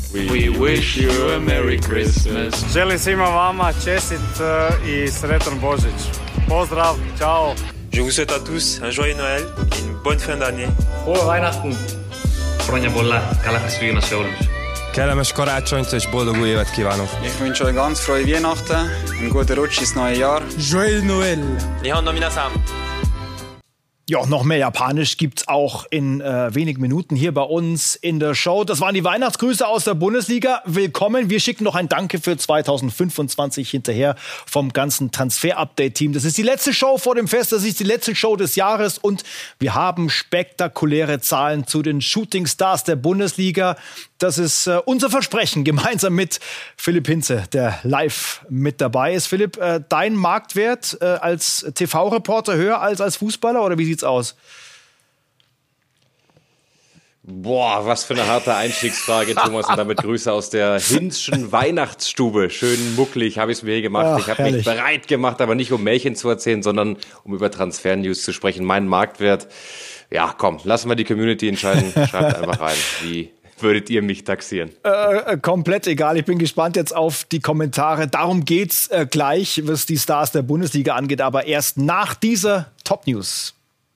We wish you a Merry Christmas. Želim svima vama čestit I sretan Božić. Pozdrav, ciao. Je vous souhaite à tous un joyeux Noël et une bonne fin d'année. Frohe Weihnachten. Χρόνια πολλά. Καλά Χριστούγεννα σε όλους. Kellemes karácsonyt és boldog új évet kívánok. Ich wünsche euch ganz frohe Weihnachten, einen guten Rutsch ins neue Jahr. Joyeux Noël. Nihon minasan. Ja, noch mehr Japanisch gibt's auch in wenigen Minuten hier bei uns in der Show. Das waren die Weihnachtsgrüße aus der Bundesliga. Willkommen. Wir schicken noch ein Danke für 2025 hinterher vom ganzen Transfer-Update-Team. Das ist die letzte Show vor dem Fest. Das ist die letzte Show des Jahres. Und wir haben spektakuläre Zahlen zu den Shooting-Stars der Bundesliga. Das ist unser Versprechen, gemeinsam mit Philipp Hinze, der live mit dabei ist. Philipp, dein Marktwert als TV-Reporter höher als Fußballer oder wie sieht's aus? Boah, was für eine harte Einstiegsfrage, Thomas. Und damit Grüße aus der Hinzschen Weihnachtsstube. Schön mucklig habe ich es mir hier gemacht. Ach, ich habe herrlich. mich bereit gemacht, aber nicht um Märchen zu erzählen, sondern um über Transfer-News zu sprechen. Mein Marktwert, ja komm, lassen wir die Community entscheiden. Schreibt einfach rein, wie würdet ihr mich taxieren? Komplett egal. Ich bin gespannt jetzt auf die Kommentare. Darum geht's gleich, was die Stars der Bundesliga angeht, aber erst nach dieser Top-News.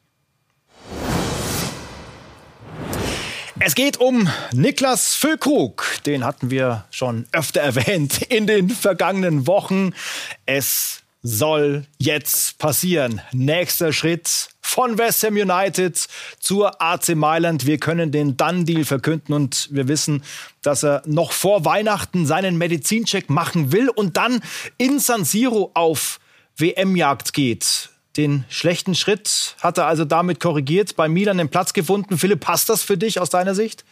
Es geht um Niklas Füllkrug. Den hatten wir schon öfter erwähnt in den vergangenen Wochen. Es soll jetzt passieren. Nächster Schritt von West Ham United zur AC Mailand. Wir können den Done-Deal verkünden und wir wissen, dass er noch vor Weihnachten seinen Medizincheck machen will und dann in San Siro auf WM-Jagd geht. Den schlechten Schritt hat er also damit korrigiert, bei Milan den Platz gefunden. Philipp, passt das für dich aus deiner Sicht?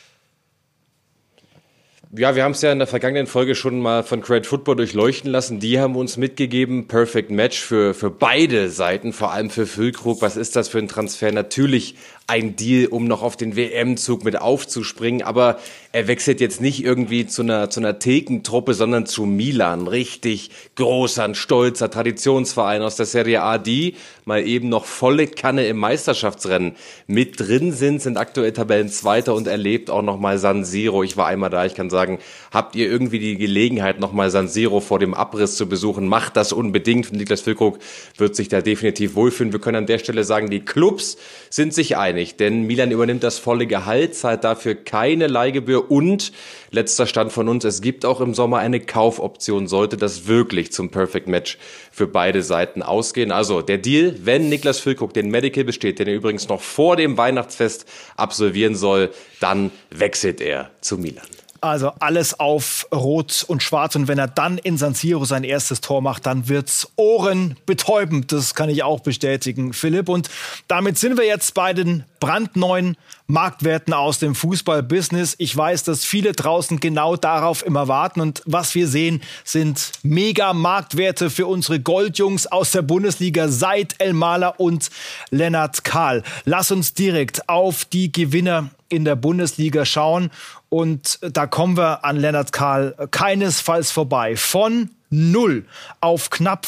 Ja, wir haben es ja in der vergangenen Folge schon mal von Great Football durchleuchten lassen. Die haben uns mitgegeben, Perfect Match für beide Seiten, vor allem für Füllkrug. Was ist das für ein Transfer? Natürlich ein Deal, um noch auf den WM-Zug mit aufzuspringen, aber er wechselt jetzt nicht irgendwie zu einer Thekentruppe, sondern zu Milan. Richtig großer, ein stolzer Traditionsverein aus der Serie A, die mal eben noch volle Kanne im Meisterschaftsrennen mit drin sind aktuell Tabellenzweiter und erlebt auch noch mal San Siro. Ich war einmal da, ich kann sagen, habt ihr irgendwie die Gelegenheit, noch mal San Siro vor dem Abriss zu besuchen, macht das unbedingt. Niklas Füllkrug wird sich da definitiv wohlfühlen. Wir können an der Stelle sagen, die Clubs sind sich einig, denn Milan übernimmt das volle Gehalt, zahlt dafür keine Leihgebühr und, letzter Stand von uns, es gibt auch im Sommer eine Kaufoption, sollte das wirklich zum Perfect Match für beide Seiten ausgehen. Also der Deal, wenn Niklas Füllkrug den Medical besteht, den er übrigens noch vor dem Weihnachtsfest absolvieren soll, dann wechselt er zu Milan. Also alles auf Rot und Schwarz. Und wenn er dann in San Siro sein erstes Tor macht, dann wird's ohrenbetäubend. Das kann ich auch bestätigen, Philipp. Und damit sind wir jetzt bei den brandneuen Marktwerten aus dem Fußballbusiness. Ich weiß, dass viele draußen genau darauf immer warten. Und was wir sehen, sind Mega-Marktwerte für unsere Goldjungs aus der Bundesliga seit Elmaler und Lennart Kahl. Lass uns direkt auf die Gewinner in der Bundesliga schauen. Und da kommen wir an Lennart Kahl keinesfalls vorbei. Von 0 auf knapp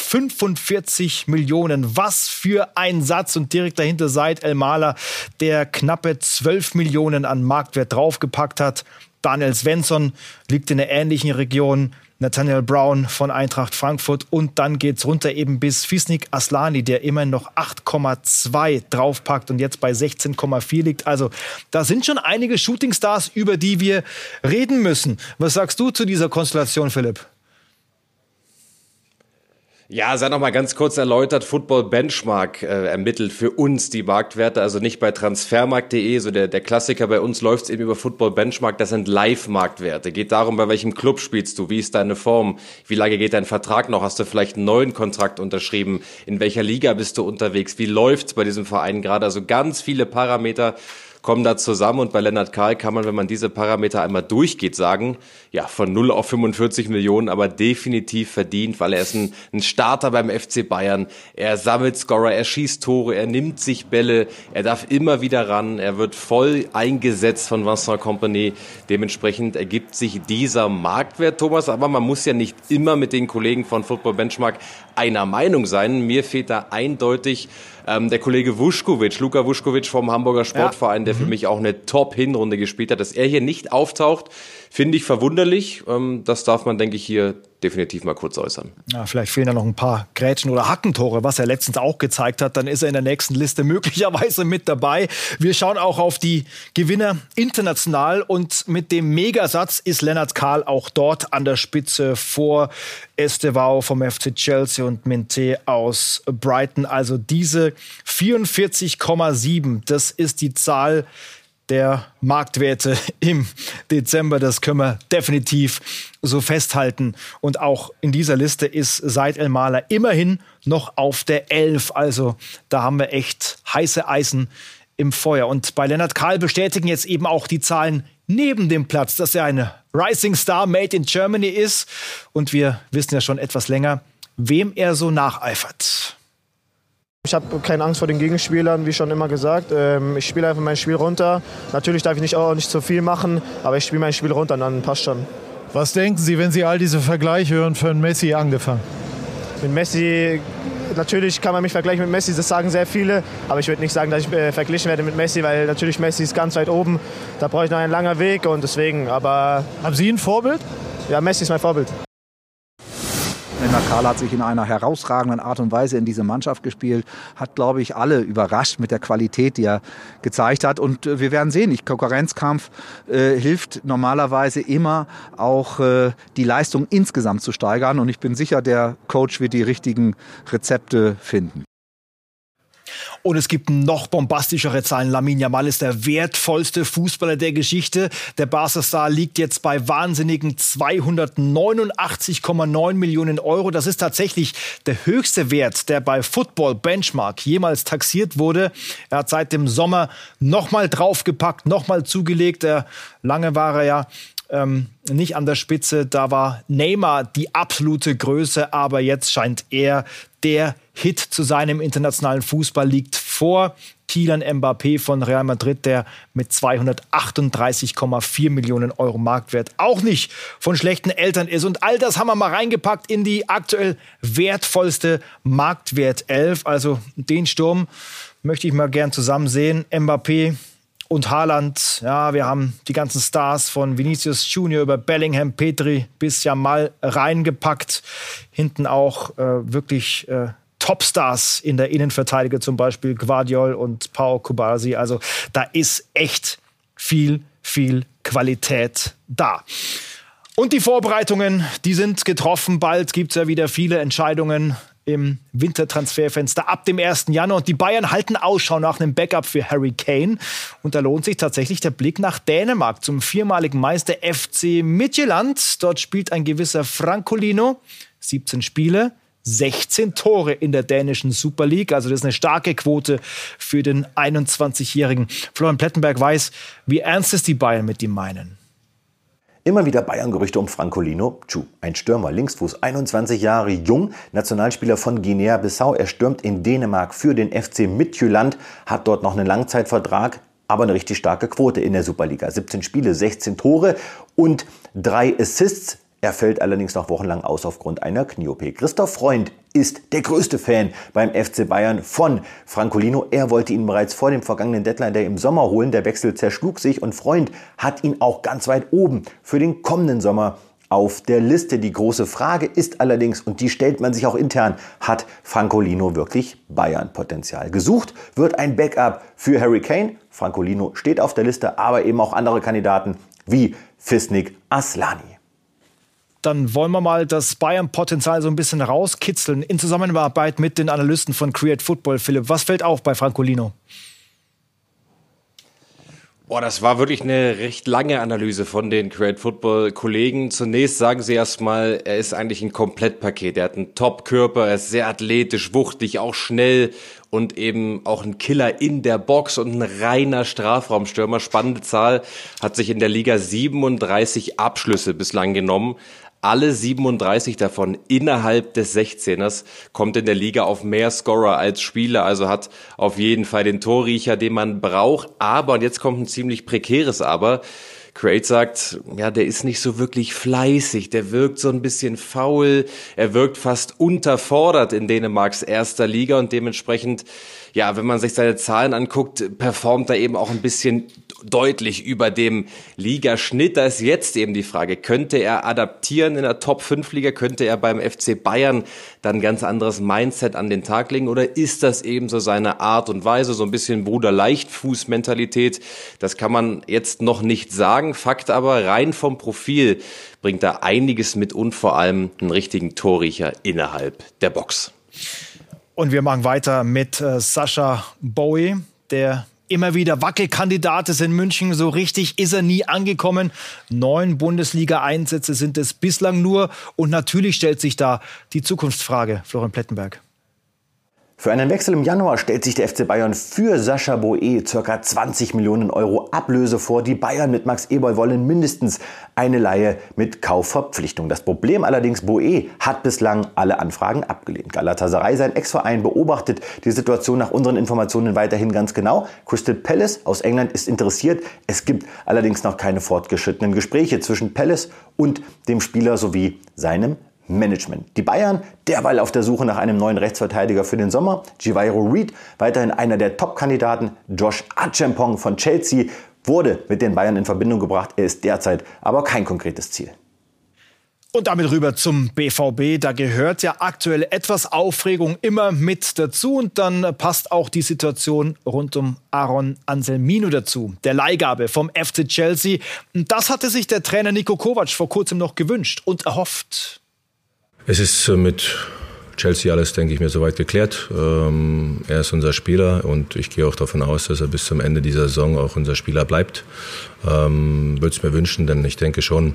45 Millionen. Was für ein Satz. Und direkt dahinter Said Elmaler, der knappe 12 Millionen an Marktwert draufgepackt hat. Daniel Svensson liegt in der ähnlichen Region. Nathaniel Brown von Eintracht Frankfurt und dann geht's runter eben bis Fisnik Aslani, der immerhin noch 8,2 draufpackt und jetzt bei 16,4 liegt. Also da sind schon einige Shootingstars, über die wir reden müssen. Was sagst du zu dieser Konstellation, Philipp? Ja, sei noch mal ganz kurz erläutert, Football Benchmark ermittelt für uns die Marktwerte, also nicht bei transfermarkt.de, so der Klassiker, bei uns läuft's eben über Football Benchmark, das sind Live-Marktwerte. Geht darum, bei welchem Club spielst du, wie ist deine Form, wie lange geht dein Vertrag noch, hast du vielleicht einen neuen Kontrakt unterschrieben, in welcher Liga bist du unterwegs, wie läuft's bei diesem Verein gerade, also ganz viele Parameter kommen da zusammen und bei Lennart Kahl kann man, wenn man diese Parameter einmal durchgeht, sagen, ja, von 0 auf 45 Millionen, aber definitiv verdient, weil er ist ein Starter beim FC Bayern, er sammelt Scorer, er schießt Tore, er nimmt sich Bälle, er darf immer wieder ran, er wird voll eingesetzt von Vincent Kompany, dementsprechend ergibt sich dieser Marktwert, Thomas, aber man muss ja nicht immer mit den Kollegen von Football Benchmark einer Meinung sein, mir fehlt da eindeutig der Kollege Luka Vušković vom Hamburger Sportverein, der für mich auch eine Top-Hinrunde gespielt hat, dass er hier nicht auftaucht, finde ich verwunderlich. Das darf man, denke ich, hier definitiv mal kurz äußern. Ja, vielleicht fehlen da noch ein paar Grätschen oder Hackentore, was er letztens auch gezeigt hat. Dann ist er in der nächsten Liste möglicherweise mit dabei. Wir schauen auch auf die Gewinner international und mit dem Megasatz ist Lennart Kahl auch dort an der Spitze vor Estevao vom FC Chelsea und Minté aus Brighton. Also diese 44,7, das ist die Zahl der Marktwerte im Dezember. Das können wir definitiv so festhalten. Und auch in dieser Liste ist Said El-Mahler immerhin noch auf der 11. Also da haben wir echt heiße Eisen im Feuer. Und bei Lennart Kahl bestätigen jetzt eben auch die Zahlen neben dem Platz, dass er eine Rising Star made in Germany ist. Und wir wissen ja schon etwas länger, wem er so nacheifert. Ich habe keine Angst vor den Gegenspielern, wie schon immer gesagt. Ich spiele einfach mein Spiel runter. Natürlich darf ich auch nicht so viel machen, aber ich spiele mein Spiel runter und dann passt schon. Was denken Sie, wenn Sie all diese Vergleiche hören, von Messi angefangen? Mit Messi, natürlich kann man mich vergleichen mit Messi, das sagen sehr viele. Aber ich würde nicht sagen, dass ich verglichen werde mit Messi, weil natürlich Messi ist ganz weit oben. Da brauche ich noch einen langen Weg und deswegen, aber... Haben Sie ein Vorbild? Ja, Messi ist mein Vorbild. Lennart Kahl hat sich in einer herausragenden Art und Weise in diese Mannschaft gespielt, hat, glaube ich, alle überrascht mit der Qualität, die er gezeigt hat. Und wir werden sehen, Konkurrenzkampf hilft normalerweise immer auch die Leistung insgesamt zu steigern. Und ich bin sicher, der Coach wird die richtigen Rezepte finden. Und es gibt noch bombastischere Zahlen. Lamine Yamal ist der wertvollste Fußballer der Geschichte. Der Barca-Star liegt jetzt bei wahnsinnigen 289,9 Millionen Euro. Das ist tatsächlich der höchste Wert, der bei Football Benchmark jemals taxiert wurde. Er hat seit dem Sommer nochmal draufgepackt, nochmal zugelegt. Lange war er ja nicht an der Spitze. Da war Neymar die absolute Größe. Aber jetzt scheint er der Hit zu seinem internationalen Fußball, liegt vor Kylian Mbappé von Real Madrid, der mit 238,4 Millionen Euro Marktwert auch nicht von schlechten Eltern ist. Und all das haben wir mal reingepackt in die aktuell wertvollste Marktwert 11. Also den Sturm möchte ich mal gern zusammen sehen. Mbappé und Haaland, ja, wir haben die ganzen Stars von Vinicius Junior über Bellingham, Pedri bis Yamal reingepackt. Hinten auch wirklich Topstars in der Innenverteidigung, zum Beispiel Gvardiol und Pau Kubasi. Also da ist echt viel Qualität da. Und die Vorbereitungen, die sind getroffen. Bald gibt es ja wieder viele Entscheidungen im Wintertransferfenster ab dem 1. Januar. Und die Bayern halten Ausschau nach einem Backup für Harry Kane. Und da lohnt sich tatsächlich der Blick nach Dänemark zum viermaligen Meister FC Midtjylland. Dort spielt ein gewisser Francolino. 17 Spiele, 16 Tore in der dänischen Super League. Also das ist eine starke Quote für den 21-Jährigen. Florian Plettenberg weiß, wie ernst es die Bayern mit ihm meinen. Immer wieder Bayern-Gerüchte um Francolino. Ein Stürmer, Linksfuß, 21 Jahre jung, Nationalspieler von Guinea-Bissau. Er stürmt in Dänemark für den FC Midtjylland, hat dort noch einen Langzeitvertrag, aber eine richtig starke Quote in der Superliga. 17 Spiele, 16 Tore und 3 Assists. Er fällt allerdings noch wochenlang aus aufgrund einer Knie-OP. Christoph Freund ist der größte Fan beim FC Bayern von Francolino. Er wollte ihn bereits vor dem vergangenen Deadline Day im Sommer holen. Der Wechsel zerschlug sich und Freund hat ihn auch ganz weit oben für den kommenden Sommer auf der Liste. Die große Frage ist allerdings, und die stellt man sich auch intern, hat Francolino wirklich Bayern-Potenzial? Gesucht wird ein Backup für Harry Kane. Francolino steht auf der Liste, aber eben auch andere Kandidaten wie Fisnik Aslani. Dann wollen wir mal das Bayern-Potenzial so ein bisschen rauskitzeln in Zusammenarbeit mit den Analysten von Create Football. Philipp, was fällt auf bei Francolino? Das war wirklich eine recht lange Analyse von den Create Football Kollegen. Zunächst sagen sie erstmal, er ist eigentlich ein Komplettpaket. Er hat einen Top-Körper, er ist sehr athletisch, wuchtig, auch schnell und eben auch ein Killer in der Box und ein reiner Strafraumstürmer. Spannende Zahl, hat sich in der Liga 37 Abschlüsse bislang genommen. Alle 37 davon innerhalb des 16ers, kommt in der Liga auf mehr Scorer als Spieler, also hat auf jeden Fall den Torriecher, den man braucht. Aber, und jetzt kommt ein ziemlich prekäres Aber, Create sagt, ja, der ist nicht so wirklich fleißig, der wirkt so ein bisschen faul, er wirkt fast unterfordert in Dänemarks erster Liga und dementsprechend, ja, wenn man sich seine Zahlen anguckt, performt er eben auch ein bisschen deutlich über dem Ligaschnitt. Da ist jetzt eben die Frage, könnte er adaptieren in der Top-5-Liga? Könnte er beim FC Bayern dann ein ganz anderes Mindset an den Tag legen? Oder ist das eben so seine Art und Weise, so ein bisschen Bruder-Leichtfuß-Mentalität? Das kann man jetzt noch nicht sagen. Fakt aber, rein vom Profil bringt er einiges mit und vor allem einen richtigen Torriecher innerhalb der Box. Und wir machen weiter mit Sascha Bowie, der immer wieder Wackelkandidat ist in München. So richtig ist er nie angekommen. 9 Bundesliga-Einsätze sind es bislang nur. Und natürlich stellt sich da die Zukunftsfrage, Florian Plettenberg. Für einen Wechsel im Januar stellt sich der FC Bayern für Sascha Bowie ca. 20 Millionen Euro Ablöse vor. Die Bayern mit Max Eberl wollen mindestens eine Leihe mit Kaufverpflichtung. Das Problem allerdings, Bowie hat bislang alle Anfragen abgelehnt. Galatasaray, sein Ex-Verein, beobachtet die Situation nach unseren Informationen weiterhin ganz genau. Crystal Palace aus England ist interessiert. Es gibt allerdings noch keine fortgeschrittenen Gespräche zwischen Palace und dem Spieler sowie seinem Management. Die Bayern derweil auf der Suche nach einem neuen Rechtsverteidiger für den Sommer. Jivairo Reed, weiterhin einer der Top-Kandidaten. Josh Achampong von Chelsea wurde mit den Bayern in Verbindung gebracht. Er ist derzeit aber kein konkretes Ziel. Und damit rüber zum BVB. Da gehört ja aktuell etwas Aufregung immer mit dazu. Und dann passt auch die Situation rund um Aaron Anselmino dazu. Der Leihgabe vom FC Chelsea. Und das hatte sich der Trainer Niko Kovac vor kurzem noch gewünscht und erhofft. Es ist mit Chelsea alles, denke ich mir, soweit geklärt. Er ist unser Spieler und ich gehe auch davon aus, dass er bis zum Ende dieser Saison auch unser Spieler bleibt. Würde es mir wünschen, denn ich denke schon,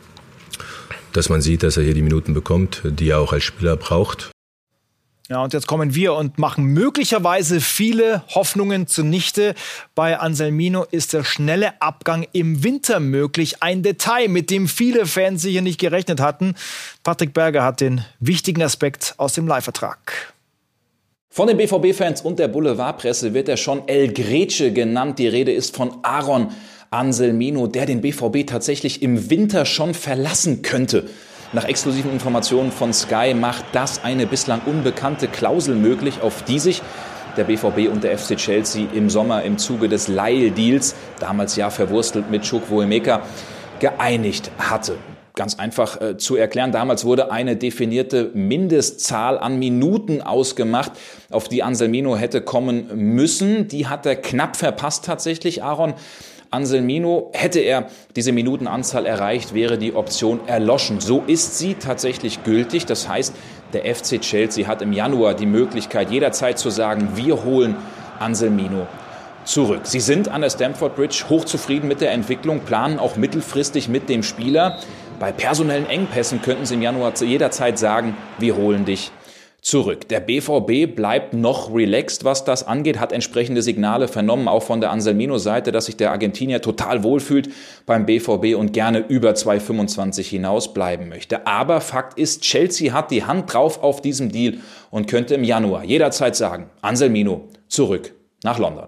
dass man sieht, dass er hier die Minuten bekommt, die er auch als Spieler braucht. Ja, und jetzt kommen wir und machen möglicherweise viele Hoffnungen zunichte. Bei Anselmino ist der schnelle Abgang im Winter möglich. Ein Detail, mit dem viele Fans sicher nicht gerechnet hatten. Patrick Berger hat den wichtigen Aspekt aus dem Leihvertrag. Von den BVB-Fans und der Boulevardpresse wird er schon El Grece genannt. Die Rede ist von Aaron Anselmino, der den BVB tatsächlich im Winter schon verlassen könnte. Nach exklusiven Informationen von Sky macht das eine bislang unbekannte Klausel möglich, auf die sich der BVB und der FC Chelsea im Sommer im Zuge des Leihdeals, damals ja verwurstelt mit Chukwuemeka, geeinigt hatte. Ganz einfach zu erklären, damals wurde eine definierte Mindestzahl an Minuten ausgemacht, auf die Anselmino hätte kommen müssen. Die hat er knapp verpasst tatsächlich, Aaron Anselmino. Hätte er diese Minutenanzahl erreicht, wäre die Option erloschen. So ist sie tatsächlich gültig. Das heißt, der FC Chelsea hat im Januar die Möglichkeit, jederzeit zu sagen, wir holen Anselmino zurück. Sie sind an der Stamford Bridge hochzufrieden mit der Entwicklung, planen auch mittelfristig mit dem Spieler. Bei personellen Engpässen könnten sie im Januar zu jeder Zeit sagen, wir holen dich zurück. Der BVB bleibt noch relaxed, was das angeht, hat entsprechende Signale vernommen, auch von der Anselmino-Seite, dass sich der Argentinier total wohlfühlt beim BVB und gerne über 2,25 hinaus bleiben möchte. Aber Fakt ist, Chelsea hat die Hand drauf auf diesem Deal und könnte im Januar jederzeit sagen, Anselmino zurück nach London.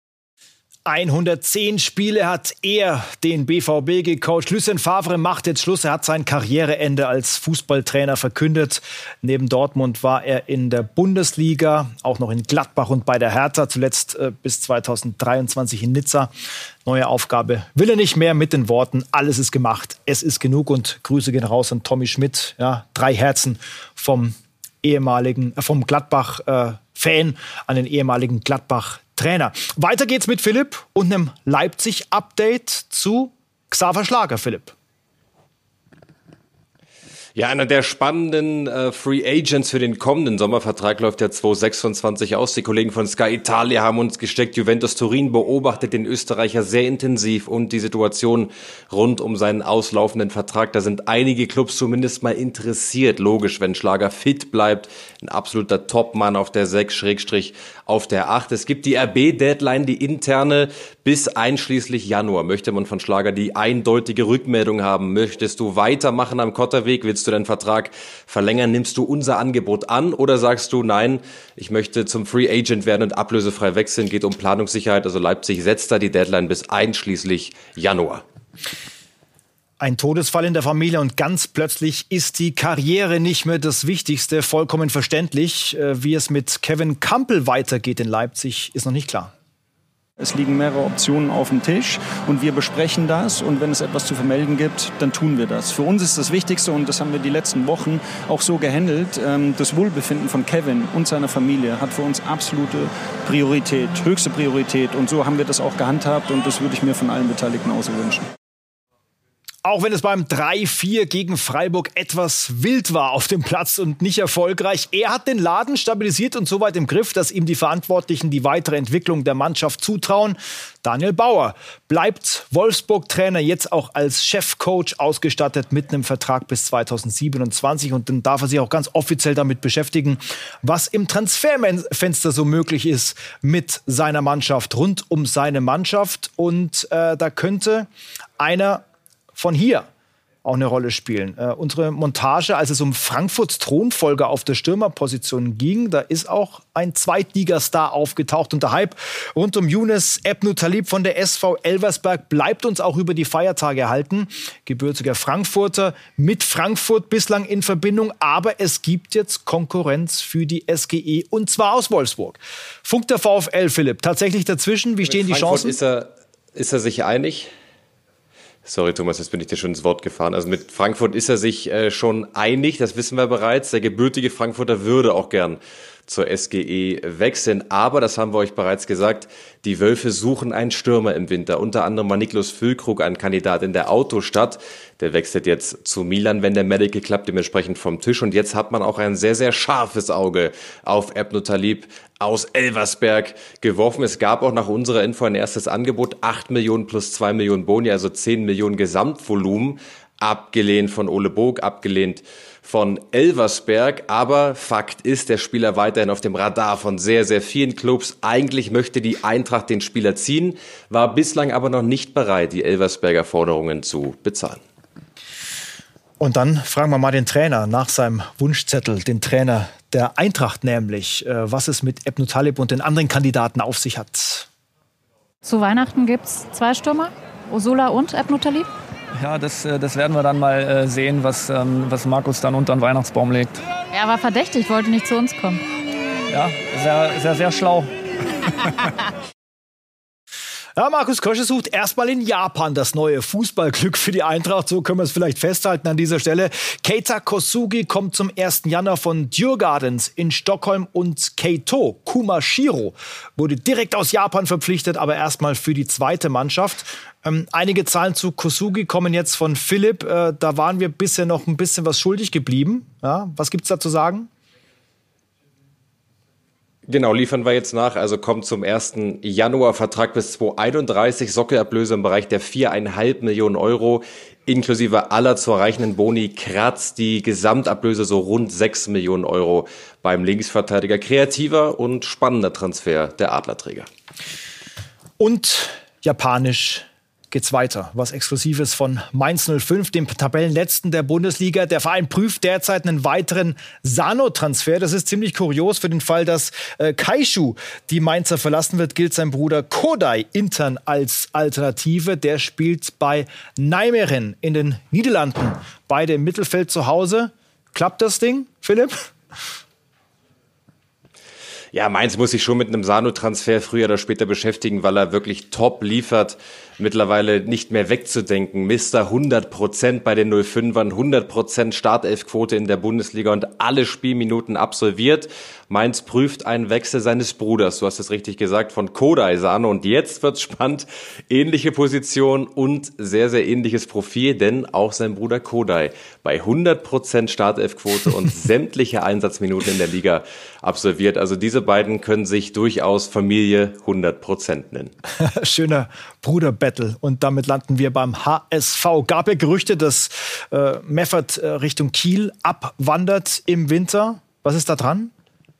110 Spiele hat er den BVB gecoacht. Lucien Favre macht jetzt Schluss. Er hat sein Karriereende als Fußballtrainer verkündet. Neben Dortmund war er in der Bundesliga, auch noch in Gladbach und bei der Hertha, zuletzt bis 2023 in Nizza. Neue Aufgabe will er nicht mehr, mit den Worten, alles ist gemacht, es ist genug. Und Grüße gehen raus an Tommy Schmidt. Ja, 3 Herzen vom Gladbach-Fan an den ehemaligen Gladbach-Trainer. Weiter geht's mit Philipp und einem Leipzig-Update zu Xaver Schlager, Philipp. Ja, einer der spannenden Free Agents für den kommenden Sommervertrag läuft ja 2026 aus. Die Kollegen von Sky Italia haben uns gesteckt. Juventus Turin beobachtet den Österreicher sehr intensiv und die Situation rund um seinen auslaufenden Vertrag. Da sind einige Clubs zumindest mal interessiert. Logisch, wenn Schlager fit bleibt. Ein absoluter Topmann auf der 6/ auf der 8. Es gibt die RB-Deadline, die interne, bis einschließlich Januar. Möchte man von Schlager die eindeutige Rückmeldung haben? Möchtest du weitermachen am Kotterweg? Willst du deinen Vertrag verlängern? Nimmst du unser Angebot an oder sagst du, nein, ich möchte zum Free Agent werden und ablösefrei wechseln? Geht um Planungssicherheit. Also Leipzig setzt da die Deadline bis einschließlich Januar. Ein Todesfall in der Familie und ganz plötzlich ist die Karriere nicht mehr das Wichtigste. Vollkommen verständlich. Wie es mit Kevin Campbell weitergeht in Leipzig, ist noch nicht klar. Es liegen mehrere Optionen auf dem Tisch und wir besprechen das und wenn es etwas zu vermelden gibt, dann tun wir das. Für uns ist das Wichtigste und das haben wir die letzten Wochen auch so gehandelt. Das Wohlbefinden von Kevin und seiner Familie hat für uns absolute Priorität, höchste Priorität und so haben wir das auch gehandhabt und das würde ich mir von allen Beteiligten auch so wünschen. Auch wenn es beim 3-4 gegen Freiburg etwas wild war auf dem Platz und nicht erfolgreich, er hat den Laden stabilisiert und so weit im Griff, dass ihm die Verantwortlichen die weitere Entwicklung der Mannschaft zutrauen. Daniel Bauer bleibt Wolfsburg-Trainer, jetzt auch als Chefcoach ausgestattet mit einem Vertrag bis 2027. Und dann darf er sich auch ganz offiziell damit beschäftigen, was im Transferfenster so möglich ist mit seiner Mannschaft, rund um seine Mannschaft. Und da könnte einer von hier auch eine Rolle spielen. Unsere Montage, als es um Frankfurts Thronfolger auf der Stürmerposition ging, da ist auch ein Zweitligastar aufgetaucht. Und der Hype rund um Younes Ebnu Talib von der SV Elversberg bleibt uns auch über die Feiertage erhalten. Gebürtiger Frankfurter, mit Frankfurt bislang in Verbindung. Aber es gibt jetzt Konkurrenz für die SGE und zwar aus Wolfsburg. Funkt der VfL, Philipp, tatsächlich dazwischen? Wie stehen die Chancen? Ist er sich einig? Sorry, Thomas, jetzt bin ich dir schon ins Wort gefahren. Also mit Frankfurt ist er sich schon einig, das wissen wir bereits. Der gebürtige Frankfurter würde auch gern zur SGE wechseln. Aber, das haben wir euch bereits gesagt, die Wölfe suchen einen Stürmer im Winter. Unter anderem mal Niklas Füllkrug, ein Kandidat in der Autostadt. Der wechselt jetzt zu Milan, wenn der Medical klappt, dementsprechend vom Tisch. Und jetzt hat man auch ein sehr, sehr scharfes Auge auf Ebnu Talib aus Elversberg geworfen. Es gab auch nach unserer Info ein erstes Angebot, 8 Millionen plus 2 Millionen Boni, also 10 Millionen Gesamtvolumen. Abgelehnt von Ole Bog, abgelehnt von Elversberg. Aber Fakt ist, der Spieler weiterhin auf dem Radar von sehr, sehr vielen Clubs. Eigentlich möchte die Eintracht den Spieler ziehen, war bislang aber noch nicht bereit, die Elversberger Forderungen zu bezahlen. Und dann fragen wir mal den Trainer nach seinem Wunschzettel, den Trainer der Eintracht nämlich, was es mit Ebnu Talib und den anderen Kandidaten auf sich hat. Zu Weihnachten gibt es 2 Stürmer, Osula und Ebnu Talib. Ja, das werden wir dann mal sehen, was Markus dann unter den Weihnachtsbaum legt. Er war verdächtig, wollte nicht zu uns kommen. Ja, sehr, sehr schlau. Ja, Markus Krösche sucht erstmal in Japan das neue Fußballglück für die Eintracht. So können wir es vielleicht festhalten an dieser Stelle. Keita Kosugi kommt zum 1. Januar von Djurgardens in Stockholm und Keito Kumashiro wurde direkt aus Japan verpflichtet, aber erstmal für die zweite Mannschaft. Einige Zahlen zu Kosugi kommen jetzt von Philipp. Da waren wir bisher noch ein bisschen was schuldig geblieben. Ja, was gibt's da zu sagen? Genau, liefern wir jetzt nach. Also kommt zum 1. Januar, Vertrag bis 2031, Sockelablöse im Bereich der 4,5 Millionen Euro, inklusive aller zu erreichenden Boni, kratzt die Gesamtablöse so rund 6 Millionen Euro beim Linksverteidiger. Kreativer und spannender Transfer der Adlerträger. Und japanisch geht's weiter. Was Exklusives von Mainz 05, dem Tabellenletzten der Bundesliga. Der Verein prüft derzeit einen weiteren Sano-Transfer. Das ist ziemlich kurios. Für den Fall, dass Kaishu die Mainzer verlassen wird, gilt sein Bruder Kodai intern als Alternative. Der spielt bei Nijmegen in den Niederlanden. Beide im Mittelfeld zu Hause. Klappt das Ding, Philipp? Ja, Mainz muss sich schon mit einem Sano-Transfer früher oder später beschäftigen, weil er wirklich top liefert. Mittlerweile nicht mehr wegzudenken. Mister 100% bei den 05ern, 100% Startelfquote in der Bundesliga und alle Spielminuten absolviert. Mainz prüft einen Wechsel seines Bruders, du hast es richtig gesagt, von Kodai Sano. Und jetzt wird's spannend. Ähnliche Position und sehr, sehr ähnliches Profil, denn auch sein Bruder Kodai bei 100% Startelfquote und sämtliche Einsatzminuten in der Liga absolviert. Also diese beiden können sich durchaus Familie 100% nennen. Schöner Bruder-Battle. Und damit landen wir beim HSV. Gab ja Gerüchte, dass Meffert Richtung Kiel abwandert im Winter. Was ist da dran?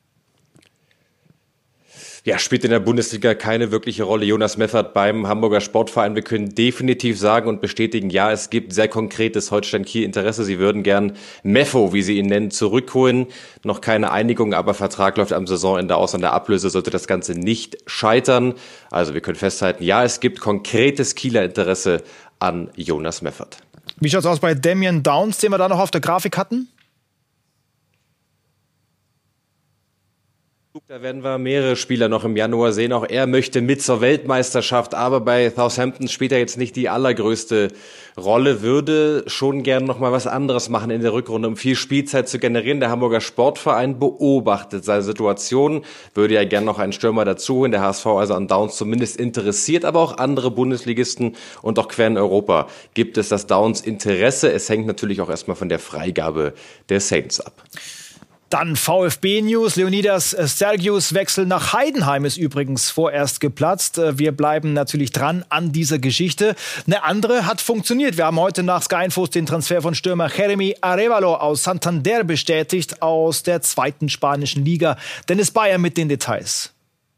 Ja, spielt in der Bundesliga keine wirkliche Rolle. Jonas Meffert beim Hamburger Sportverein. Wir können definitiv sagen und bestätigen, ja, es gibt sehr konkretes Holstein-Kiel-Interesse. Sie würden gern Meffo, wie sie ihn nennen, zurückholen. Noch keine Einigung, aber Vertrag läuft am Saisonende aus. An der Ablöse sollte das Ganze nicht scheitern. Also wir können festhalten, ja, es gibt konkretes Kieler Interesse an Jonas Meffert. Wie schaut's aus bei Damian Downs, den wir da noch auf der Grafik hatten? Da werden wir mehrere Spieler noch im Januar sehen. Auch er möchte mit zur Weltmeisterschaft, aber bei Southampton spielt er jetzt nicht die allergrößte Rolle, würde schon gern noch mal was anderes machen in der Rückrunde, um viel Spielzeit zu generieren. Der Hamburger Sportverein beobachtet seine Situation, würde ja gern noch einen Stürmer dazu holen. Der HSV also an Downs zumindest interessiert, aber auch andere Bundesligisten und auch quer in Europa gibt es das Downs Interesse. Es hängt natürlich auch erstmal von der Freigabe der Saints ab. Dann VfB-News. Leonidas Sergius Wechsel nach Heidenheim ist übrigens vorerst geplatzt. Wir bleiben natürlich dran an dieser Geschichte. Eine andere hat funktioniert. Wir haben heute nach Sky Infos den Transfer von Stürmer Jeremy Arévalo aus Santander bestätigt, aus der 2. spanischen Liga. Dennis Bayer mit den Details.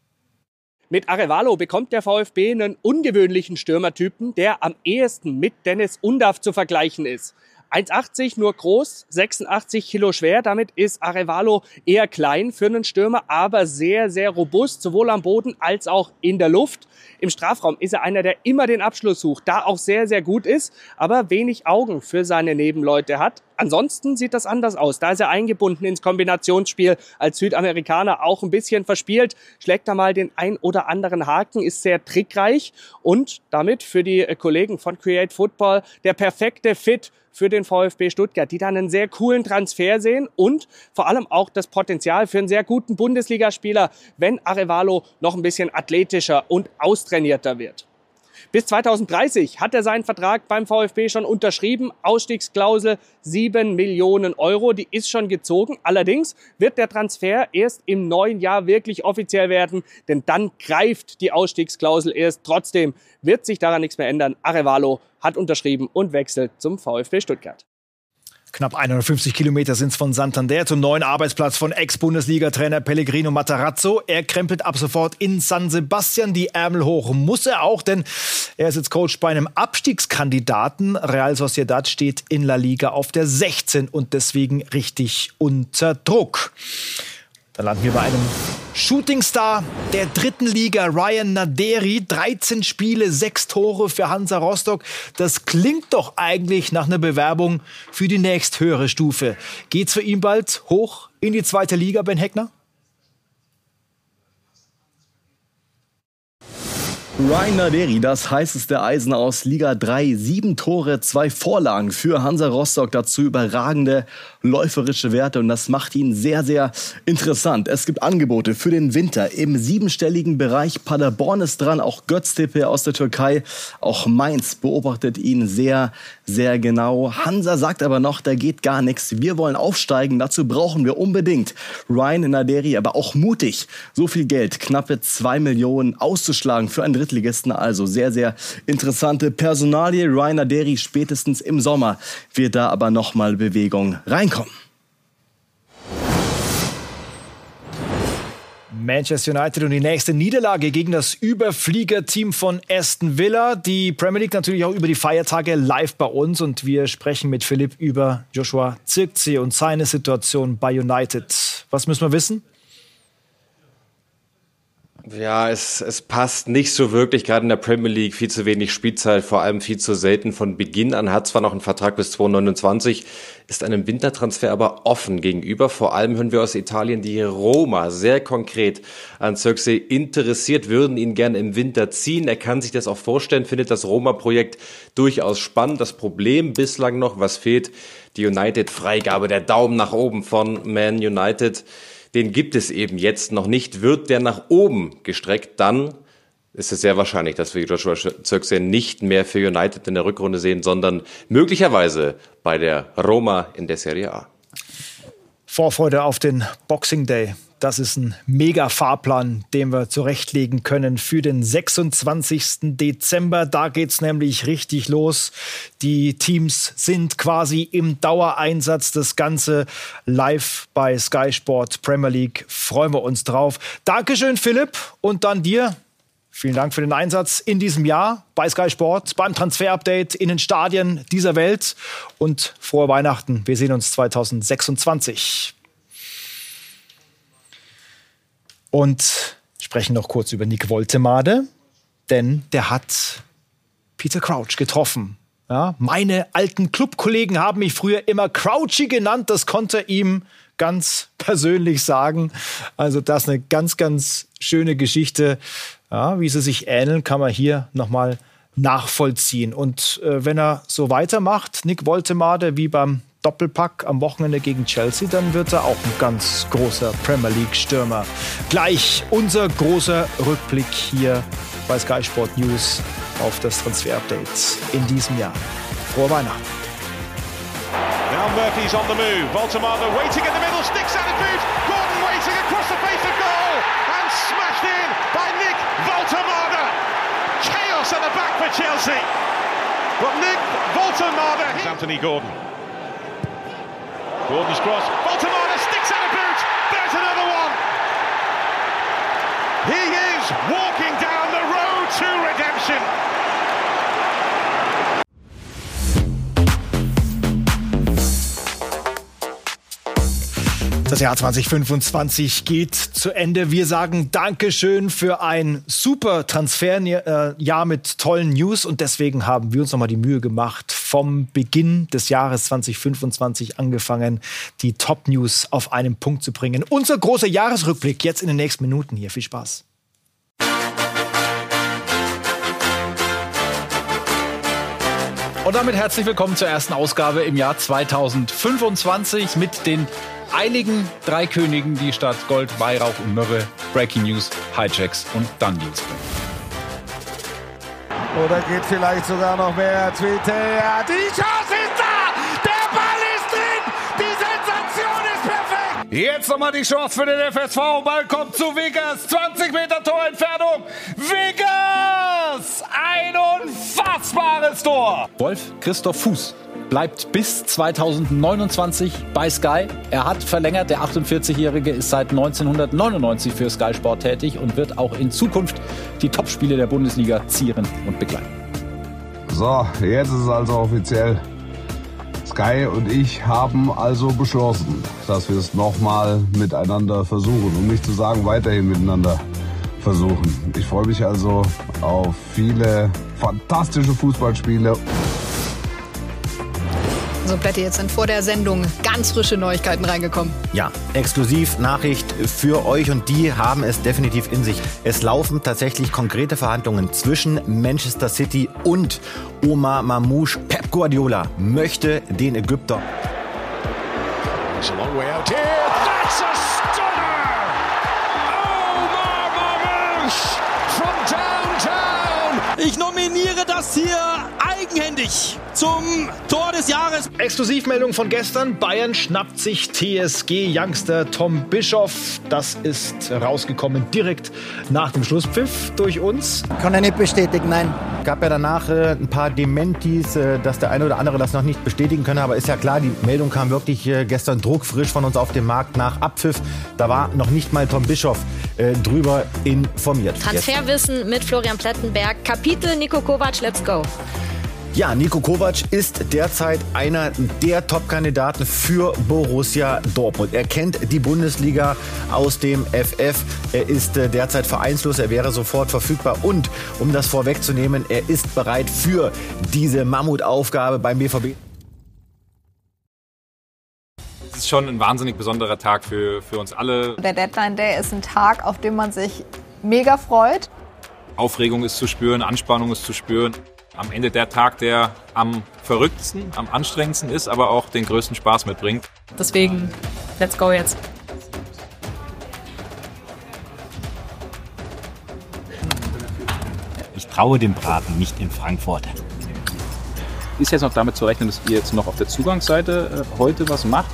Mit Arévalo bekommt der VfB einen ungewöhnlichen Stürmertypen, der am ehesten mit Dennis Undav zu vergleichen ist. 1,80 nur groß, 86 Kilo schwer. Damit ist Arévalo eher klein für einen Stürmer, aber sehr, sehr robust, sowohl am Boden als auch in der Luft. Im Strafraum ist er einer, der immer den Abschluss sucht, da auch sehr, sehr gut ist, aber wenig Augen für seine Nebenleute hat. Ansonsten sieht das anders aus. Da ist er eingebunden ins Kombinationsspiel, als Südamerikaner auch ein bisschen verspielt, schlägt da mal den ein oder anderen Haken, ist sehr trickreich und damit für die Kollegen von Create Football der perfekte Fit für den VfB Stuttgart, die dann einen sehr coolen Transfer sehen und vor allem auch das Potenzial für einen sehr guten Bundesligaspieler, wenn Arévalo noch ein bisschen athletischer und austrainierter wird. Bis 2030 hat er seinen Vertrag beim VfB schon unterschrieben. Ausstiegsklausel 7 Millionen Euro, die ist schon gezogen. Allerdings wird der Transfer erst im neuen Jahr wirklich offiziell werden, denn dann greift die Ausstiegsklausel erst. Trotzdem wird sich daran nichts mehr ändern. Arévalo hat unterschrieben und wechselt zum VfB Stuttgart. Knapp 150 Kilometer sind es von Santander zum neuen Arbeitsplatz von Ex-Bundesliga-Trainer Pellegrino Matarazzo. Er krempelt ab sofort in San Sebastian. Die Ärmel hoch muss er auch, denn er ist jetzt Coach bei einem Abstiegskandidaten. Real Sociedad steht in La Liga auf der 16 und deswegen richtig unter Druck. Dann landen wir bei einem Shootingstar der 3. Liga, Ryan Naderi. 13 Spiele, 6 Tore für Hansa Rostock. Das klingt doch eigentlich nach einer Bewerbung für die nächsthöhere Stufe. Geht's für ihn bald hoch in die 2. Liga, Ben Heckner? Ryan Naderi, das heißeste Eisen aus Liga 3. 7 Tore, 2 Vorlagen für Hansa Rostock. Dazu überragende läuferische Werte und das macht ihn sehr, sehr interessant. Es gibt Angebote für den Winter im 7-stelligen Bereich. Paderborn ist dran, auch Göztepe aus der Türkei. Auch Mainz beobachtet ihn sehr, sehr genau. Hansa sagt aber noch, da geht gar nichts. Wir wollen aufsteigen, dazu brauchen wir unbedingt Ryan Naderi, aber auch mutig. So viel Geld, knappe 2 Millionen auszuschlagen für einen Drittligisten. Also sehr, sehr interessante Personalie. Ryan Naderi spätestens im Sommer wird da aber nochmal Bewegung reinkommen. Manchester United und die nächste Niederlage gegen das Überfliegerteam von Aston Villa. Die Premier League natürlich auch über die Feiertage live bei uns. Und wir sprechen mit Philipp über Joshua Zirkzee und seine Situation bei United. Was müssen wir wissen? Ja, es passt nicht so wirklich, gerade in der Premier League, viel zu wenig Spielzeit, vor allem viel zu selten von Beginn an, hat zwar noch einen Vertrag bis 2029, ist einem Wintertransfer aber offen gegenüber. Vor allem hören wir aus Italien, die Roma sehr konkret an Zirkzee interessiert, würden ihn gerne im Winter ziehen. Er kann sich das auch vorstellen, findet das Roma-Projekt durchaus spannend. Das Problem bislang noch, was fehlt, die United-Freigabe, der Daumen nach oben von Man United. Den gibt es eben jetzt noch nicht. Wird der nach oben gestreckt, dann ist es sehr wahrscheinlich, dass wir Joshua Zirkzee nicht mehr für United in der Rückrunde sehen, sondern möglicherweise bei der Roma in der Serie A. Vorfreude auf den Boxing Day. Das ist ein Mega-Fahrplan, den wir zurechtlegen können für den 26. Dezember. Da geht's nämlich richtig los. Die Teams sind quasi im Dauereinsatz. Das Ganze live bei Sky Sport Premier League. Freuen wir uns drauf. Dankeschön, Philipp. Und dann dir. Vielen Dank für den Einsatz in diesem Jahr bei Sky Sport, beim Transfer-Update in den Stadien dieser Welt. Und frohe Weihnachten. Wir sehen uns 2026. Und sprechen noch kurz über Nick Woltemade, denn der hat Peter Crouch getroffen. Ja, meine alten Clubkollegen haben mich früher immer Crouchy genannt. Das konnte ihm ganz persönlich sagen. Also das ist eine ganz, ganz schöne Geschichte. Ja, wie sie sich ähneln, kann man hier nochmal nachvollziehen. Und wenn er so weitermacht, Nick Woltemade, wie beim Doppelpack am Wochenende gegen Chelsea, dann wird er auch ein ganz großer Premier League-Stürmer. Gleich unser großer Rückblick hier bei Sky Sport News auf das Transfer-Update in diesem Jahr. Frohe Weihnachten. Now Murphy's on the move. Woltemade waiting in the middle, sticks out a boot. Gordon waiting across the face of goal and smashed in by Nick Woltemade. Chaos at the back for Chelsea. But Nick Woltemade. Anthony Gordon. Gordon's cross. Woltemade sticks out a boot. There's another one. He is walking down the road to redemption. Das Jahr 2025 geht zu Ende. Wir sagen Dankeschön für ein super Transferjahr mit tollen News. Und deswegen haben wir uns nochmal die Mühe gemacht, vom Beginn des Jahres 2025 angefangen, die Top-News auf einen Punkt zu bringen. Unser großer Jahresrückblick jetzt in den nächsten Minuten hier. Viel Spaß. Und damit herzlich willkommen zur ersten Ausgabe im Jahr 2025 mit den einigen drei Königen, die statt Gold, Weihrauch und Myrrhe Breaking News, Hijacks und Done Deals bringen. Oder geht vielleicht sogar noch mehr? Twitter, die Chance ist da! Der Ball ist drin! Die Sensation ist perfekt! Jetzt nochmal die Chance für den FSV. Ball kommt zu Wiggers. 20 Meter Torentfernung. Wiggers! Ein unfassbares Tor! Wolf-Christoph Fuß bleibt bis 2029 bei Sky. Er hat verlängert. Der 48-Jährige ist seit 1999 für Sky Sport tätig und wird auch in Zukunft die Topspiele der Bundesliga zieren und begleiten. So, jetzt ist es also offiziell. Sky und ich haben also beschlossen, dass wir es nochmal miteinander versuchen. Um nicht zu sagen, weiterhin miteinander versuchen. Ich freue mich also auf viele fantastische Fußballspiele. So, Plätti, jetzt sind vor der Sendung ganz frische Neuigkeiten reingekommen. Ja, Exklusiv-Nachricht für euch und die haben es definitiv in sich. Es laufen tatsächlich konkrete Verhandlungen zwischen Manchester City und Omar Mamouche. Pep Guardiola möchte den Ägypter. It's a long way out here. That's a stunner! Omar Mamouche from downtown. Ich nominiere das hier eigenhändig zum Tor des Jahres. Exklusivmeldung von gestern. Bayern schnappt sich TSG-Youngster Tom Bischoff. Das ist rausgekommen direkt nach dem Schlusspfiff durch uns. Kann er nicht bestätigen, nein. Gab ja danach ein paar Dementis, dass der eine oder andere das noch nicht bestätigen könne. Aber ist ja klar, die Meldung kam wirklich gestern druckfrisch von uns auf den Markt nach Abpfiff. Da war noch nicht mal Tom Bischoff drüber informiert. Transferwissen mit Florian Plettenberg. Kapitel Niko Kovac, let's go. Ja, Niko Kovac ist derzeit einer der Top-Kandidaten für Borussia Dortmund. Er kennt die Bundesliga aus dem FF. Er ist derzeit vereinslos. Er wäre sofort verfügbar. Und um das vorwegzunehmen, er ist bereit für diese Mammutaufgabe beim BVB. Es ist schon ein wahnsinnig besonderer Tag für uns alle. Der Deadline Day ist ein Tag, auf den man sich mega freut. Aufregung ist zu spüren, Anspannung ist zu spüren. Am Ende der Tag, der am verrücktesten, am anstrengendsten ist, aber auch den größten Spaß mitbringt. Deswegen, let's go jetzt. Ich traue dem Braten nicht in Frankfurt. Ist jetzt noch damit zu rechnen, dass ihr jetzt noch auf der Zugangsseite heute was macht?